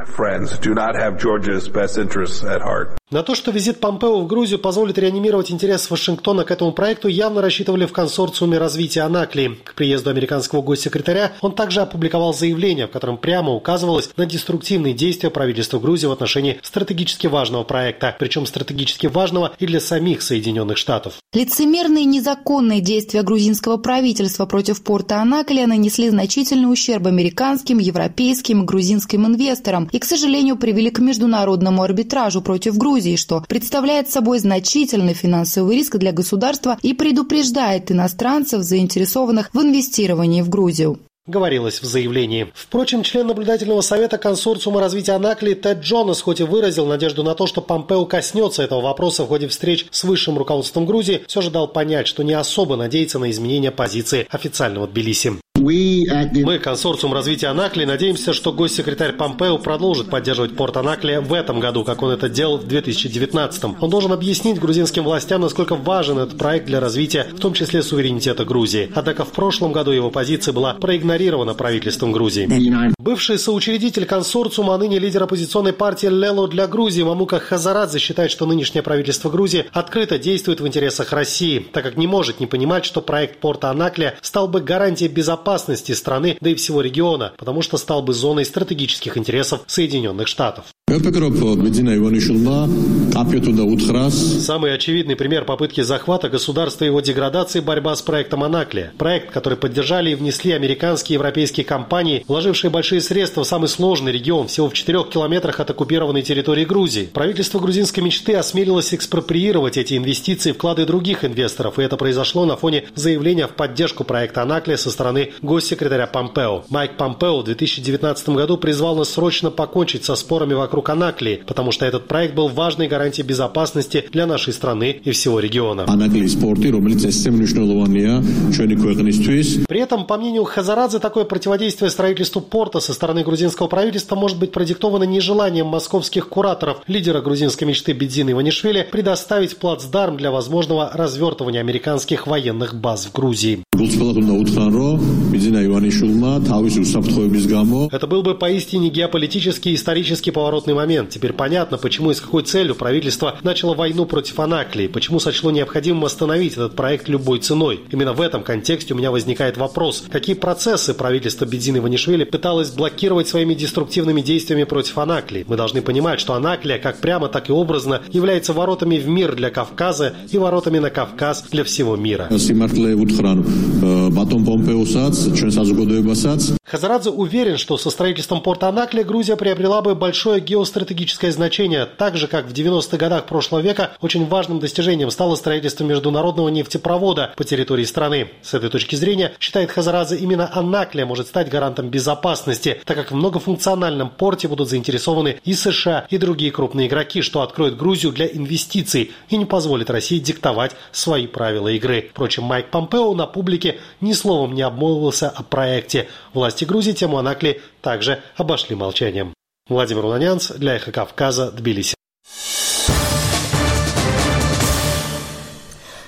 На то, что визит Помпео в Грузию позволит реанимировать интерес Вашингтона к этому проекту, явно рассчитывали в консорциуме развития Анаклии. К приезду американского госсекретаря он также опубликовал заявление, в котором прямо указывалось на деструктивные действия правительства Грузии в отношении стратегически важного проекта, причем стратегически важного и для самих Соединенных Штатов. Лицемерные и незаконные действия грузинского правительства против порта Анаклия нанесли значительный ущерб американским, европейским и грузинским инвесторам и, к сожалению, привели к международному арбитражу против Грузии, что представляет собой значительный финансовый риск для государства и предупреждает иностранцев, заинтересованных в инвестировании в Грузию. Говорилось в заявлении. Впрочем, член наблюдательного совета консорциума развития Анаклии Тед Джонас хоть и выразил надежду на то, что Помпео коснется этого вопроса в ходе встреч с высшим руководством Грузии, все же дал понять, что не особо надеется на изменение позиции официального Тбилиси. Мы, консорциум развития Анаклии, надеемся, что госсекретарь Помпео продолжит поддерживать порт Анаклия в этом году, как он это делал в две тысячи девятнадцатом. Он должен объяснить грузинским властям, насколько важен этот проект для развития, в том числе суверенитета Грузии. Однако в прошлом году его позиция была проигнорирована правительством Грузии. Бывший соучредитель консорциума, а ныне лидер оппозиционной партии «Лело для Грузии» Мамука Хазарадзе считает, что нынешнее правительство Грузии открыто действует в интересах России, так как не может не понимать, что проект порта Анаклия стал бы гарантией безопасности страны, да и всего региона, потому что стал бы зоной стратегических интересов Соединенных Штатов. Самый очевидный пример попытки захвата государства и его деградации – борьба с проектом Анаклия. Проект, который поддержали и внесли американские и европейские компании, вложившие большие средства в самый сложный регион, всего в четырех километрах от оккупированной территории Грузии. Правительство грузинской мечты осмелилось экспроприировать эти инвестиции и вклады других инвесторов, и это произошло на фоне заявления в поддержку проекта Анаклия со стороны госсекретаря Помпео. Майк Помпео в две тысячи девятнадцатом году призвал нас срочно покончить со спорами вокруг Анаклии, потому что этот проект был важной гарантией безопасности для нашей страны и всего региона. При этом, по мнению Хазарадзе, такое противодействие строительству порта со стороны грузинского правительства может быть продиктовано нежеланием московских кураторов, лидера грузинской мечты Бедзина Иванишвили, предоставить плацдарм для возможного развертывания американских военных баз в Грузии. Это был бы поистине геополитический и исторический поворотный момент. Теперь понятно, почему и с какой целью правительство начало войну против Анаклии, почему сочло необходимым остановить этот проект любой ценой. Именно в этом контексте у меня возникает вопрос, какие процессы правительство Бедзина Иванишвили пыталось блокировать своими деструктивными действиями против Анаклии. Мы должны понимать, что Анаклия как прямо, так и образно является воротами в мир для Кавказа и воротами на Кавказ для всего мира. Хазарадзе уверен, что со строительством порта Анаклия Грузия приобрела бы большое геостратегическое значение, так же, как в девяностых годах прошлого века очень важным достижением стало строительство международного нефтепровода по территории страны. С этой точки зрения, считает Хазарадзе, именно Анаклия может стать гарантом безопасности, так как в многофункциональном порте будут заинтересованы и США, и другие крупные игроки, что откроет Грузию для инвестиций и не позволит России диктовать свои правила игры. Впрочем, Майк Помпео на публике ни словом не обмолвился о проекте. Власти Грузии тему Анаклии также обошли молчанием. Владимир Лунянц для «Эхо Кавказа», Тбилиси.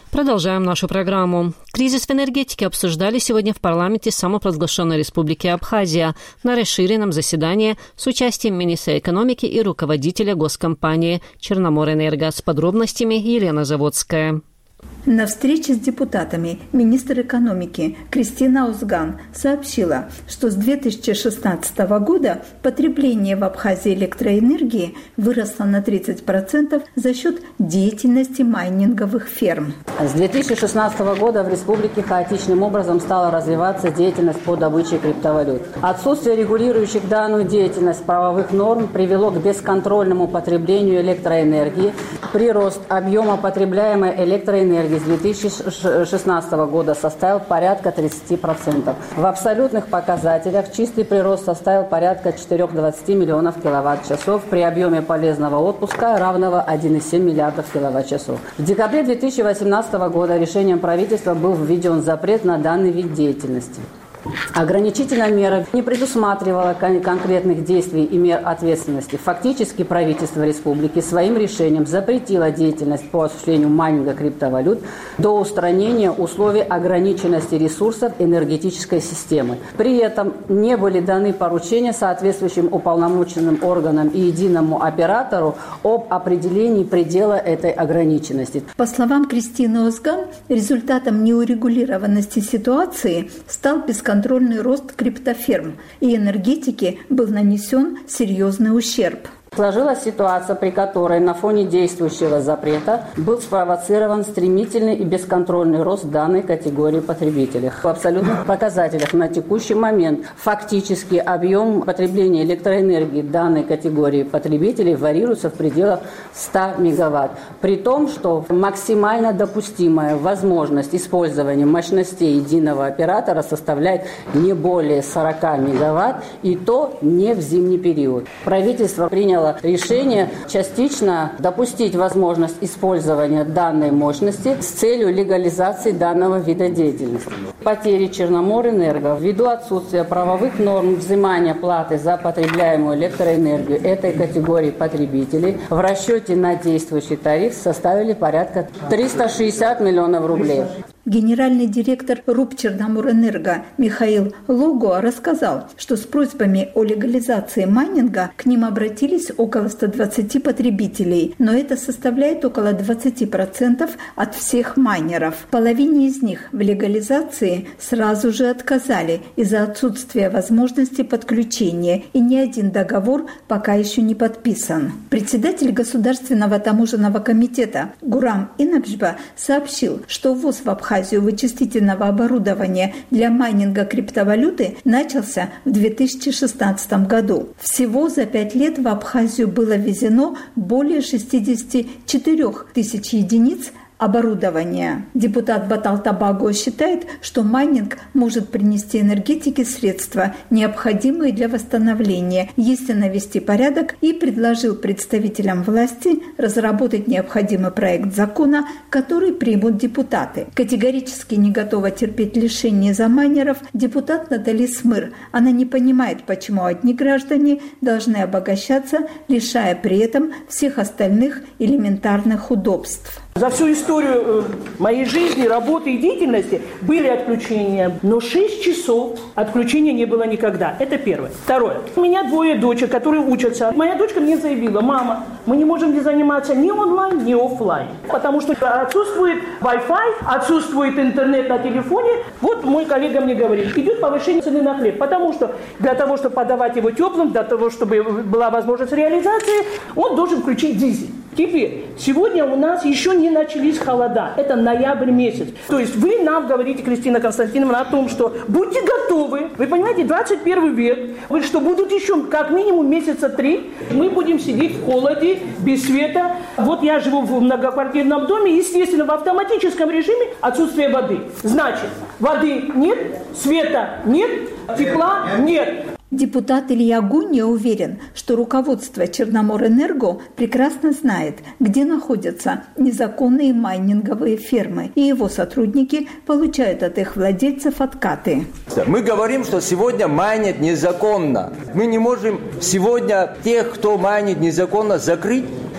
Продолжаем нашу программу. Кризис в энергетике обсуждали сегодня в парламенте самопровозглашенной республики Абхазия на расширенном заседании с участием министра экономики и руководителя госкомпании «Черноморэнерго». С подробностями Елена Заводская. На встрече с депутатами министр экономики Кристина Озган сообщила, что с две тысячи шестнадцатого года потребление в Абхазии электроэнергии выросло на тридцать процентов за счет деятельности майнинговых ферм. С две тысячи шестнадцатого года в республике хаотичным образом стала развиваться деятельность по добыче криптовалют. Отсутствие регулирующих данную деятельность правовых норм привело к бесконтрольному потреблению электроэнергии. Прирост объема потребляемой электроэнергии с две тысячи шестнадцатого года составил порядка тридцать процентов. В абсолютных показателях чистый прирост составил порядка четыреста двадцать миллионов киловатт-часов при объеме полезного отпуска, равного один целых семь десятых миллиардов киловатт-часов. В декабре две тысячи восемнадцатого года решением правительства был введен запрет на данный вид деятельности. Ограничительная мера не предусматривала конкретных действий и мер ответственности. Фактически правительство республики своим решением запретило деятельность по осуществлению майнинга криптовалют до устранения условий ограниченности ресурсов энергетической системы. При этом не были даны поручения соответствующим уполномоченным органам и единому оператору об определении предела этой ограниченности. По словам Кристины Озган, результатом неурегулированности ситуации стал бесконтрольный контрольный рост криптоферм, и энергетике был нанесен серьезный ущерб. Сложилась ситуация, при которой на фоне действующего запрета был спровоцирован стремительный и бесконтрольный рост данной категории потребителей. В абсолютных показателях на текущий момент фактически объем потребления электроэнергии данной категории потребителей варьируется в пределах ста мегаватт. При том, что максимально допустимая возможность использования мощностей единого оператора составляет не более сорока мегаватт, и то не в зимний период. Правительство приняло решение частично допустить возможность использования данной мощности с целью легализации данного вида деятельности. Потери Черноморэнерго ввиду отсутствия правовых норм взимания платы за потребляемую электроэнергию этой категории потребителей в расчете на действующий тариф составили порядка триста шестьдесят миллионов рублей. Генеральный директор РУП Черноморэнерго Михаил Логуа рассказал, что с просьбами о легализации майнинга к ним обратились около ста двадцати потребителей, но это составляет около двадцати процентов от всех майнеров. Половине из них в легализации сразу же отказали из-за отсутствия возможности подключения, и ни один договор пока еще не подписан. Председатель Государственного таможенного комитета Гурам Инабжба сообщил, что ввоз в Абхазию вычислительного оборудования для майнинга криптовалюты начался в две тысячи шестнадцатом году. Всего за пять лет в Абхазию было ввезено более шестидесяти четырёх тысяч единиц оборудования. Депутат Баталтабаго считает, что майнинг может принести энергетике средства, необходимые для восстановления, если навести порядок, и предложил представителям власти разработать необходимый проект закона, который примут депутаты. Категорически не готова терпеть лишение за майнеров депутат Натали Смыр. Она не понимает, почему одни граждане должны обогащаться, лишая при этом всех остальных элементарных удобств. За всю историю моей жизни, работы и деятельности были отключения, но шесть часов отключения не было никогда. Это первое. Второе. У меня двое дочек, которые учатся. Моя дочка мне заявила: мама, мы не можем не заниматься ни онлайн, ни офлайн, потому что отсутствует Wi-Fi, отсутствует интернет на телефоне. Вот мой коллега мне говорит: идет повышение цены на хлеб, потому что для того, чтобы подавать его теплым, для того, чтобы была возможность реализации, он должен включить дизель. Теперь, сегодня у нас еще не начались холода. Это ноябрь месяц. То есть вы нам говорите, Кристина Константиновна, о том, что будьте готовы. Вы понимаете, двадцать первый век. Вы что, будут еще как минимум месяца три. Мы будем сидеть в холоде, без света. Вот я живу в многоквартирном доме. Естественно, в автоматическом режиме отсутствие воды. Значит, воды нет, света нет, тепла нет. Депутат Илья Гунья уверен, что руководство Черноморэнерго прекрасно знает, где находятся незаконные майнинговые фермы, и его сотрудники получают от их владельцев откаты. Мы говорим, что сегодня майнят незаконно. Мы не можем сегодня тех, кто майнит незаконно, закрыть.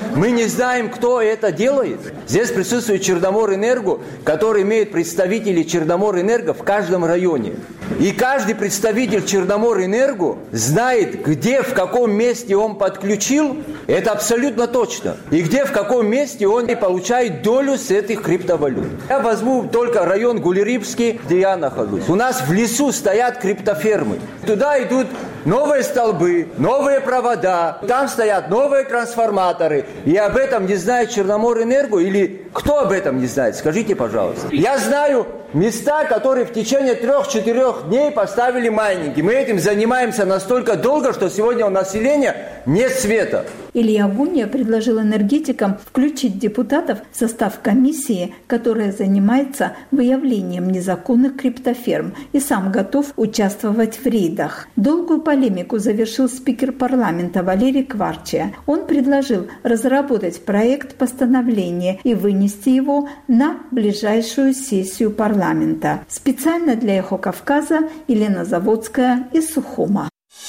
Мы не знаем, кто это делает. Здесь присутствует Черноморэнерго, который имеет представителей Черноморэнерго в каждом районе. И каждый представитель Черноморэнерго знает, где, в каком месте он подключил, это абсолютно точно. И где, в каком месте он получает долю с этих криптовалют. Я возьму только район Гулерибский, где я нахожусь. У нас в лесу стоят криптофермы. Туда идут новые столбы, новые провода, там стоят новые трансформаторы. И об этом не знает Черноморэнерго или кто об этом не знает? Скажите, пожалуйста. Я знаю места, которые в течение трех-четырех дней поставили майнинги. Мы этим занимаемся настолько долго, что сегодня у населения нет света. Илья Буния предложил энергетикам включить депутатов в состав комиссии, которая занимается выявлением незаконных криптоферм, и сам готов участвовать в рейдах. Долгую полемику завершил спикер парламента Валерий Кварчия. Он предложил разработать проект постановления и вынести его на ближайшую сессию парламента. Специально для «Эхо Кавказа» Елена Заводская из Сухума.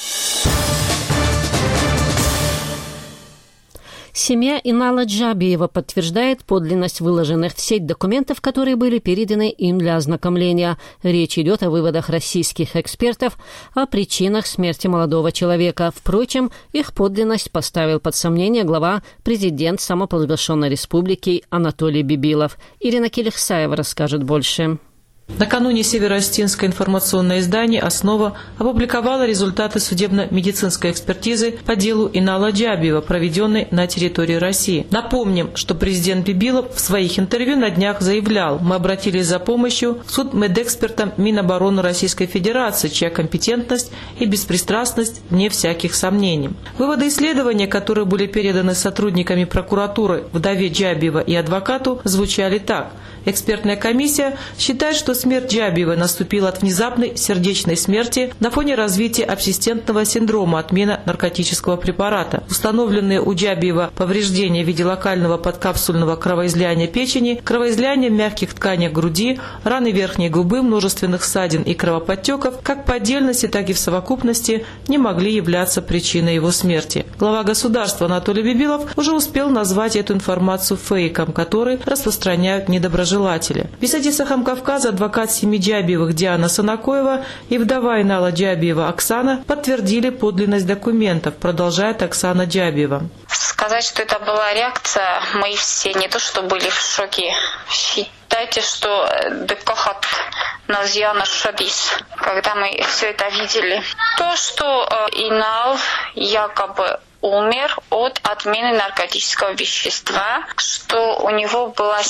Семья Инала Джабиева подтверждает подлинность выложенных в сеть документов, которые были переданы им для ознакомления. Речь идет о выводах российских экспертов о причинах смерти молодого человека. Впрочем, их подлинность поставил под сомнение глава президент самопровозглашенной республики Анатолий Бибилов. Ирина Келихсаева расскажет больше. Накануне северо-остинское информационное издание «Основа» опубликовало результаты судебно-медицинской экспертизы по делу Инала Джабиева, проведенной на территории России. Напомним, что президент Бибилов в своих интервью на днях заявлял: «Мы обратились за помощью к судмедэкспертам Минобороны Российской Федерации, чья компетентность и беспристрастность вне всяких сомнений». Выводы исследования, которые были переданы сотрудниками прокуратуры вдове Джабиева и адвокату, звучали так. Экспертная комиссия считает, что смерть Джабиева наступила от внезапной сердечной смерти на фоне развития абсистентного синдрома, отмена наркотического препарата. Установленные у Джабиева повреждения в виде локального подкапсульного кровоизлияния печени, кровоизлияния в мягких тканях груди, раны верхней губы, множественных ссадин и кровоподтеков, как по отдельности, так и в совокупности, не могли являться причиной его смерти. Глава государства Анатолий Бибилов уже успел назвать эту информацию фейком, который распространяют недоброжелатели. В беседе с «Эхом Кавказа» адвокат семьи Джабиевых Диана Санакоева и вдова Инала Джабиева Оксана подтвердили подлинность документов, продолжает Оксана Джабиева. Сказать, что это была реакция, мы все не то что были в шоке. Считайте, что декохат назьяна шадис, когда мы все это видели. То, что Инал якобы умер от отмены наркотического вещества, что у него была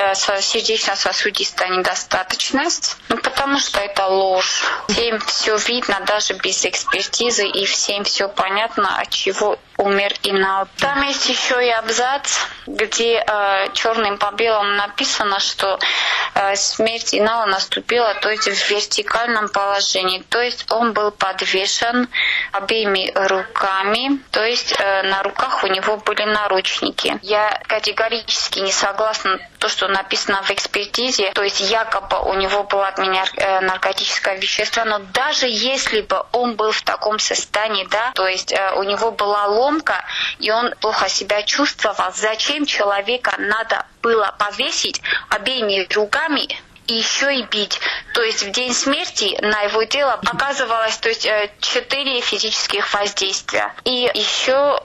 сердечно-сосудистая недостаточность, ну, потому что это ложь. Всем все видно, даже без экспертизы, и всем все понятно, от чего умер Инал. Там есть еще и абзац, где э, черным по белому написано, что э, смерть Инала наступила, то есть в вертикальном положении, то есть он был подвешен обеими руками, то есть на руках у него были наручники. Я категорически не согласна с то, что написано в экспертизе, то есть якобы у него было от меня наркотическое вещество, но даже если бы он был в таком состоянии, да, то есть у него была ломка, и он плохо себя чувствовал, зачем человека надо было повесить обеими руками и еще и бить? То есть в день смерти на его тело оказывалось, то есть четыре физических воздействия. И еще а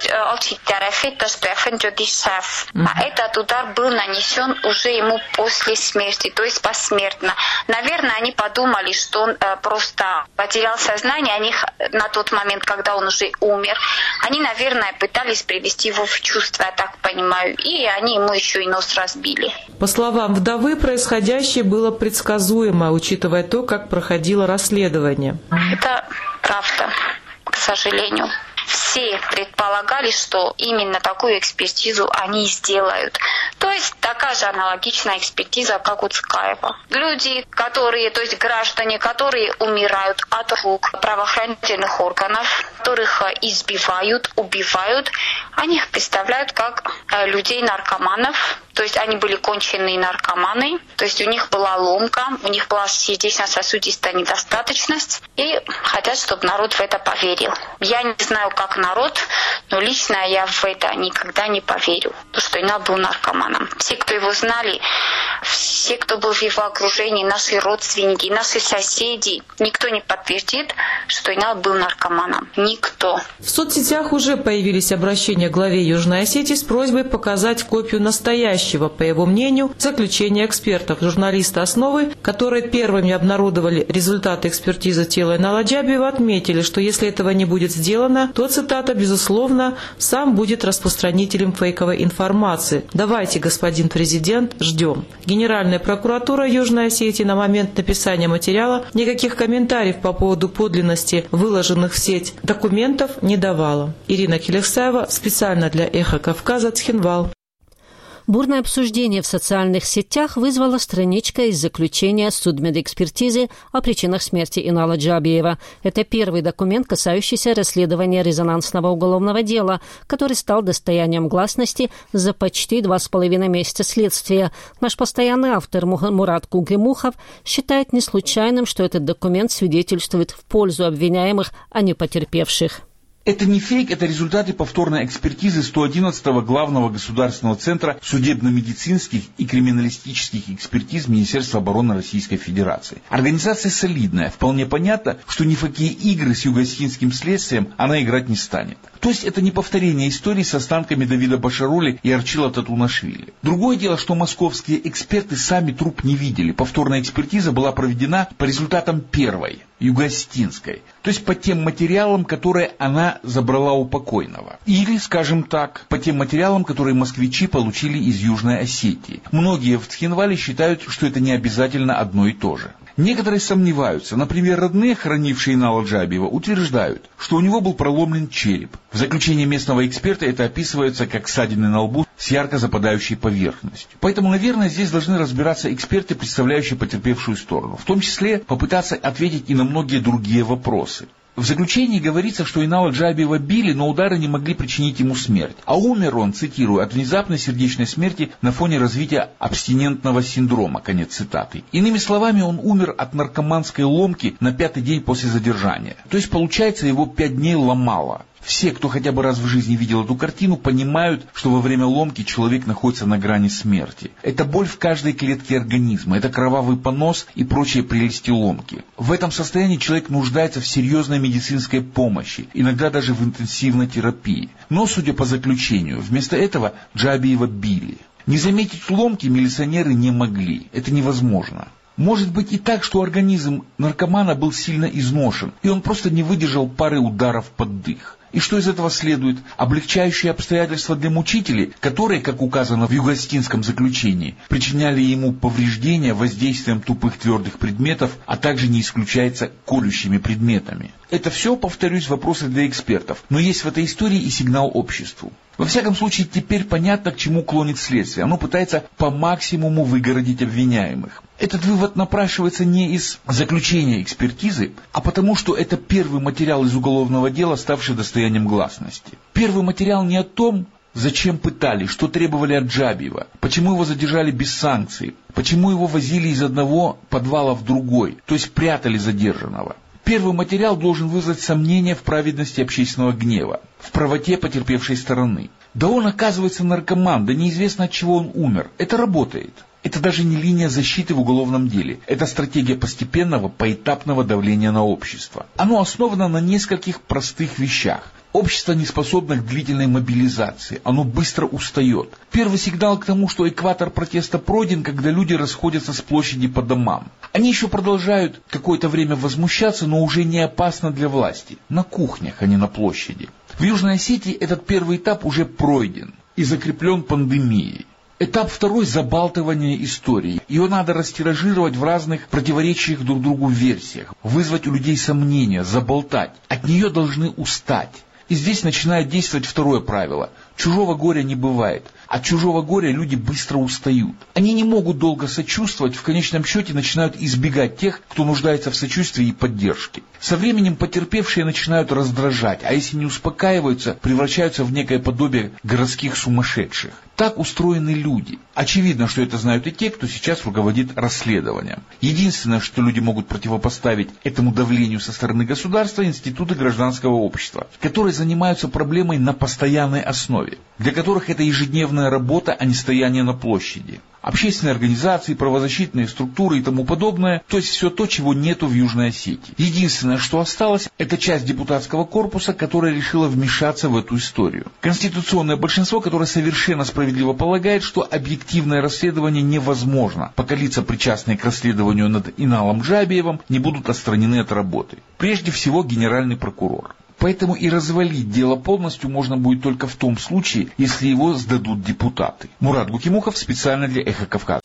этот удар был нанесен уже ему после смерти, то есть посмертно. Наверное, они подумали, что он просто потерял сознание, они на тот момент, когда он уже умер, они, наверное, пытались привести его в чувство, я так понимаю, и они ему еще и нос разбили. По словам вдовы, происходящее было предсказуемо, учитывая то, как проходило расследование. Это правда, к сожалению. Все предполагали, что именно такую экспертизу они сделают. То есть такая же аналогичная экспертиза, как у Цкаева. Люди, которые, то есть граждане, которые умирают от рук правоохранительных органов, которых избивают, убивают, они их представляют как людей-наркоманов. То есть они были конченые наркоманы, то есть у них была ломка, у них была сердечно-сосудистая недостаточность, и хотят, чтобы народ в это поверил. Я не знаю, как народ, но лично я в это никогда не поверю, что Инал был наркоманом. Все, кто его знали, все, кто был в его окружении, наши родственники, наши соседи, никто не подтвердит, что Инал был наркоманом. Никто. В соцсетях уже появились обращения к главе Южной Осетии с просьбой показать копию настоящего, по его мнению, заключения экспертов. Журналисты «Основы», которые первыми обнародовали результаты экспертизы тела Инала Джабиева, отметили, что если этого не будет сделано, то, цитата, безусловно, сам будет распространителем фейковой информации. Давайте, господин президент, ждем. Генеральная прокуратура Южной Осетии на момент написания материала никаких комментариев по поводу подлинности выложенных в сеть документов не давала. Ирина Келексаева специально для «Эхо Кавказа», Цхинвал. Бурное обсуждение в социальных сетях вызвала страничка из заключения судмедэкспертизы о причинах смерти Инала Джабиева. Это первый документ, касающийся расследования резонансного уголовного дела, который стал достоянием гласности за почти два с половиной месяца следствия. Наш постоянный автор Мурат Кугремухов считает не случайным, что этот документ свидетельствует в пользу обвиняемых, а не потерпевших. Это не фейк, это результаты повторной экспертизы сто одиннадцатого Главного государственного центра судебно-медицинских и криминалистических экспертиз Министерства обороны Российской Федерации. Организация солидная, вполне понятно, что ни в какие игры с юго-осетинским следствием она играть не станет. То есть это не повторение истории с останками Давида Башарули и Арчила Татунашвили. Другое дело, что московские эксперты сами труп не видели. Повторная экспертиза была проведена по результатам первой, юго-осетинской. То есть по тем материалам, которые она забрала у покойного. Или, скажем так, по тем материалам, которые москвичи получили из Южной Осетии. Многие в Цхинвале считают, что это не обязательно одно и то же. Некоторые сомневаются. Например, родные, хранившие Инала Джабиева, утверждают, что у него был проломлен череп. В заключении местного эксперта это описывается как ссадины на лбу с ярко западающей поверхностью. Поэтому, наверное, здесь должны разбираться эксперты, представляющие потерпевшую сторону. В том числе попытаться ответить и на многие другие вопросы. В заключении говорится, что Инала Джабиева били, но удары не могли причинить ему смерть. А умер он, цитирую, от внезапной сердечной смерти на фоне развития абстинентного синдрома, конец цитаты. Иными словами, он умер от наркоманской ломки на пятый день после задержания. То есть, получается, его пять дней ломало. Все, кто хотя бы раз в жизни видел эту картину, понимают, что во время ломки человек находится на грани смерти. Это боль в каждой клетке организма, это кровавый понос и прочие прелести ломки. В этом состоянии человек нуждается в серьезной медицинской помощи, иногда даже в интенсивной терапии. Но, судя по заключению, вместо этого Джабиева били. Не заметить ломки милиционеры не могли, это невозможно. Может быть и так, что организм наркомана был сильно изношен, и он просто не выдержал пары ударов под дых. И что из этого следует? Облегчающие обстоятельства для мучителей, которые, как указано в юго-осетинском заключении, причиняли ему повреждения воздействием тупых твердых предметов, а также не исключается колющими предметами. Это все, повторюсь, вопросы для экспертов, но есть в этой истории и сигнал обществу. Во всяком случае, теперь понятно, к чему клонит следствие. Оно пытается по максимуму выгородить обвиняемых. Этот вывод напрашивается не из заключения экспертизы, а потому, что это первый материал из уголовного дела, ставший достоянием гласности. Первый материал не о том, зачем пытали, что требовали от Джабиева, почему его задержали без санкций, почему его возили из одного подвала в другой, то есть прятали задержанного. Первый материал должен вызвать сомнения в праведности общественного гнева, в правоте потерпевшей стороны. Да он, оказывается, наркоман, да неизвестно, от чего он умер. Это работает. Это даже не линия защиты в уголовном деле. Это стратегия постепенного, поэтапного давления на общество. Оно основано на нескольких простых вещах. Общество не способно к длительной мобилизации, оно быстро устает. Первый сигнал к тому, что экватор протеста пройден, когда люди расходятся с площади по домам. Они еще продолжают какое-то время возмущаться, но уже не опасно для власти. На кухнях, а не на площади. В Южной Осетии этот первый этап уже пройден и закреплен пандемией. Этап второй – забалтывание истории. Ее надо растиражировать в разных противоречащих друг другу версиях, вызвать у людей сомнения, заболтать. От нее должны устать. И здесь начинает действовать второе правило. Чужого горя не бывает. От чужого горя люди быстро устают. Они не могут долго сочувствовать, в конечном счете начинают избегать тех, кто нуждается в сочувствии и поддержке. Со временем потерпевшие начинают раздражать, а если не успокаиваются, превращаются в некое подобие городских сумасшедших. Так устроены люди. Очевидно, что это знают и те, кто сейчас руководит расследованием. Единственное, что люди могут противопоставить этому давлению со стороны государства, институты гражданского общества, которые занимаются проблемой на постоянной основе, для которых это ежедневная работа, а не стояние на площади. Общественные организации, правозащитные структуры и тому подобное, то есть все то, чего нету в Южной Осетии. Единственное, что осталось, это часть депутатского корпуса, которая решила вмешаться в эту историю. Конституционное большинство, которое совершенно справедливо полагает, что объективное расследование невозможно, пока лица, причастные к расследованию над Иналом Джабиевым, не будут отстранены от работы. Прежде всего, генеральный прокурор. Поэтому и развалить дело полностью можно будет только в том случае, если его сдадут депутаты. Мурат Гукимухов специально для «Эхо Кавказа».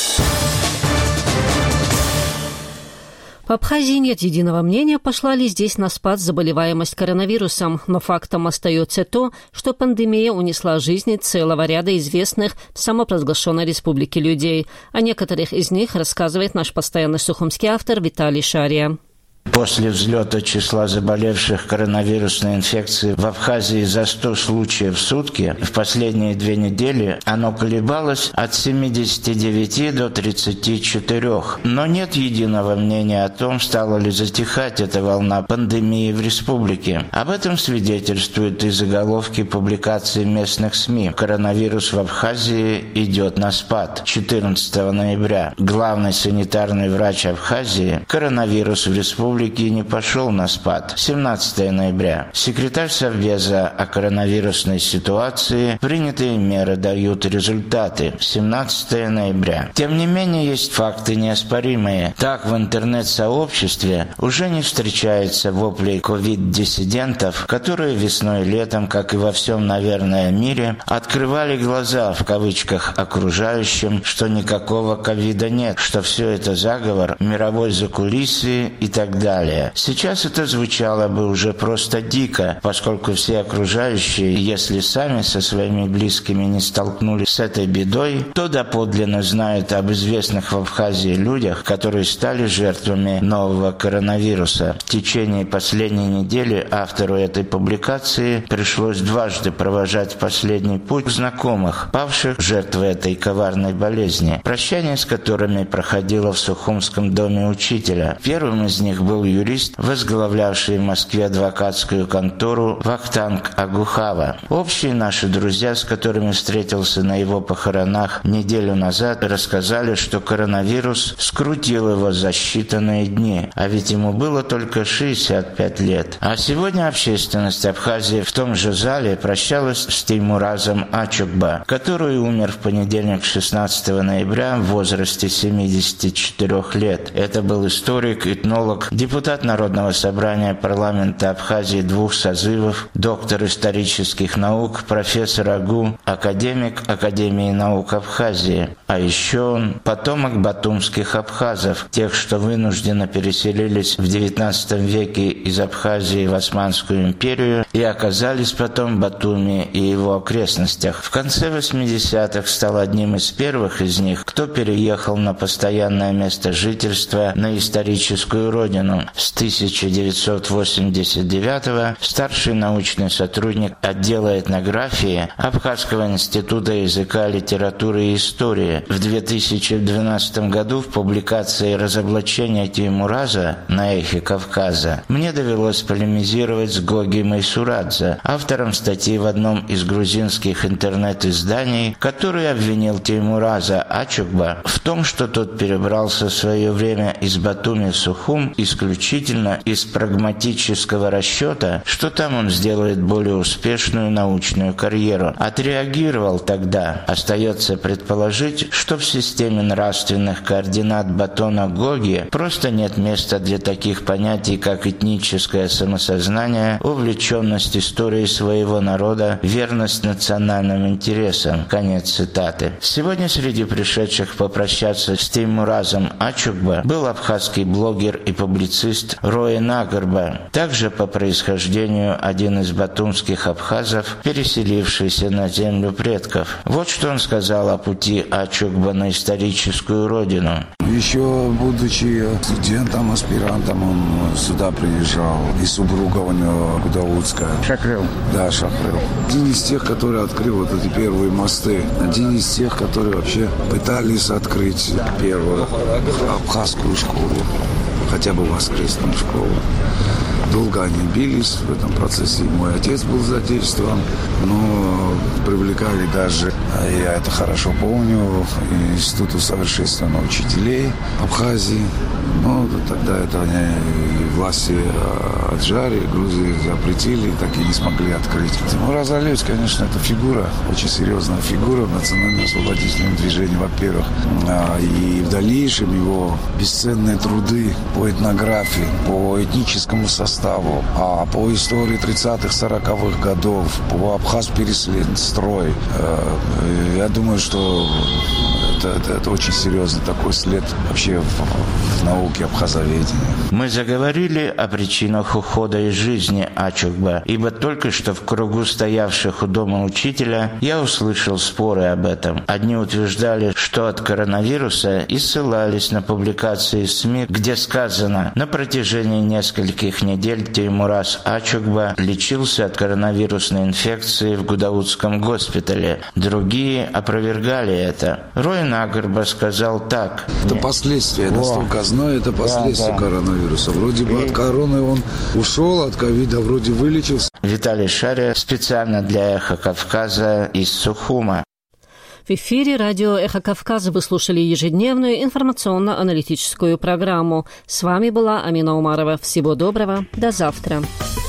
В Абхазии нет единого мнения, пошла ли здесь на спад заболеваемость коронавирусом, но фактом остается то, что пандемия унесла жизни целого ряда известных в самопровозглашенной республике людей. О некоторых из них рассказывает наш постоянный сухумский автор Виталий Шария. После взлета числа заболевших коронавирусной инфекцией в Абхазии за сто случаев в сутки, в последние две недели оно колебалось от семидесяти девяти до тридцати четырёх. Но нет единого мнения о том, стала ли затихать эта волна пандемии в республике. Об этом свидетельствуют и заголовки публикаций местных СМИ. Коронавирус в Абхазии идет на спад. четырнадцатого ноября главный санитарный врач Абхазии: коронавирус в республике не пошел на спад. семнадцатого ноября. Секретарь Совбеза о коронавирусной ситуации: принятые меры дают результаты. семнадцатого ноября. Тем не менее, есть факты неоспоримые. Так, в интернет-сообществе уже не встречается воплей ковид-диссидентов, которые весной и летом, как и во всем, наверное, мире, открывали глаза, в кавычках, окружающим, что никакого ковида нет, что все это заговор, мировой закулисье и так далее. Далее. Сейчас это звучало бы уже просто дико, поскольку все окружающие, если сами со своими близкими не столкнулись с этой бедой, то доподлинно знают об известных в Абхазии людях, которые стали жертвами нового коронавируса. В течение последней недели автору этой публикации пришлось дважды провожать в последний путь знакомых, павших жертвой этой коварной болезни, прощание с которыми проходило в Сухумском доме учителя. Первым из них был юрист, возглавлявший в Москве адвокатскую контору Вахтанг Агухава. Общие наши друзья, с которыми встретился на его похоронах неделю назад, рассказали, что коронавирус скрутил его за считанные дни, а ведь ему было только шестьдесят пять лет. А сегодня общественность Абхазии в том же зале прощалась с Теймуразом Ачукба, который умер в понедельник, шестнадцатого ноября, в возрасте семидесяти четырёх лет. Это был историк, этнолог, депутат Народного собрания парламента Абхазии двух созывов, доктор исторических наук, профессор АГУ, академик Академии наук Абхазии. А еще он потомок батумских абхазов, тех, что вынужденно переселились в девятнадцатом веке из Абхазии в Османскую империю и оказались потом в Батуми и его окрестностях. В конце восьмидесятых стал одним из первых из них, кто переехал на постоянное место жительства на историческую родину. С тысяча девятьсот восемьдесят девятого старший научный сотрудник отдела этнографии Абхазского института языка, литературы и истории. В две тысячи двенадцатом году в публикации «Разоблачение Теймураза» на «Эхе Кавказа» мне довелось полемизировать с Гоги Майсурадзе, автором статьи в одном из грузинских интернет-изданий, который обвинил Теймураза Ачукба в том, что тот перебрался в свое время из Батуми в Сухум исключительно из прагматического расчета, что там он сделает более успешную научную карьеру. Отреагировал тогда: остается предположить, что в системе нравственных координат Батона Гоги просто нет места для таких понятий, как этническое самосознание, увлеченность историей своего народа, верность национальным интересам. Конец цитаты. Сегодня среди пришедших попрощаться с Теймуразом Ачукба был абхазский блогер и публицист публицист Роен Агарба, также по происхождению один из батумских абхазов, переселившийся на землю предков. Вот что он сказал о пути Ачугба на историческую родину. Еще будучи студентом, аспирантом, он сюда приезжал. И супруга у него гудаутская. Шахрил. Да, Шахрил. Один из тех, который открыл вот эти первые мосты. Один из тех, которые вообще пытались открыть первую абхазскую школу. Хотя бы воскресную школу. Долго они бились в этом процессе. Мой отец был задействован, но привлекали даже, я это хорошо помню, Институт усовершенствования учителей Абхазии. Ну, тогда это они, власти Аджари, Грузии запретили, так и не смогли открыть. Тимур Азалевич, конечно, это фигура, очень серьезная фигура в национально-освободительном движении, во-первых. И в дальнейшем его бесценные труды по этнографии, по этническому составу, а по истории тридцатых-сороковых годов, по Абхаз-перестрой. Я думаю, что это, это, это очень серьезный такой след вообще в, в науке абхазоведения. Мы заговорили о причинах ухода из жизни Ачугба, ибо только что в кругу стоявших у дома учителя я услышал споры об этом. Одни утверждали, что от коронавируса, и ссылались на публикации СМИ, где сказано: на протяжении нескольких недель Теймураз Ачугба лечился от коронавирусной инфекции в Гудаутском госпитале. Другие опровергали это. Роен Агарба сказал так: это последствия, настолько зной, это последствия да, да. коронавируса. Вроде бы от короны он ушел, от ковида вроде вылечился. Виталий Шария специально для «Эхо Кавказа» из Сухума. В эфире радио «Эхо Кавказа» вы слушали ежедневную информационно-аналитическую программу. С вами была Амина Умарова. Всего доброго. До завтра.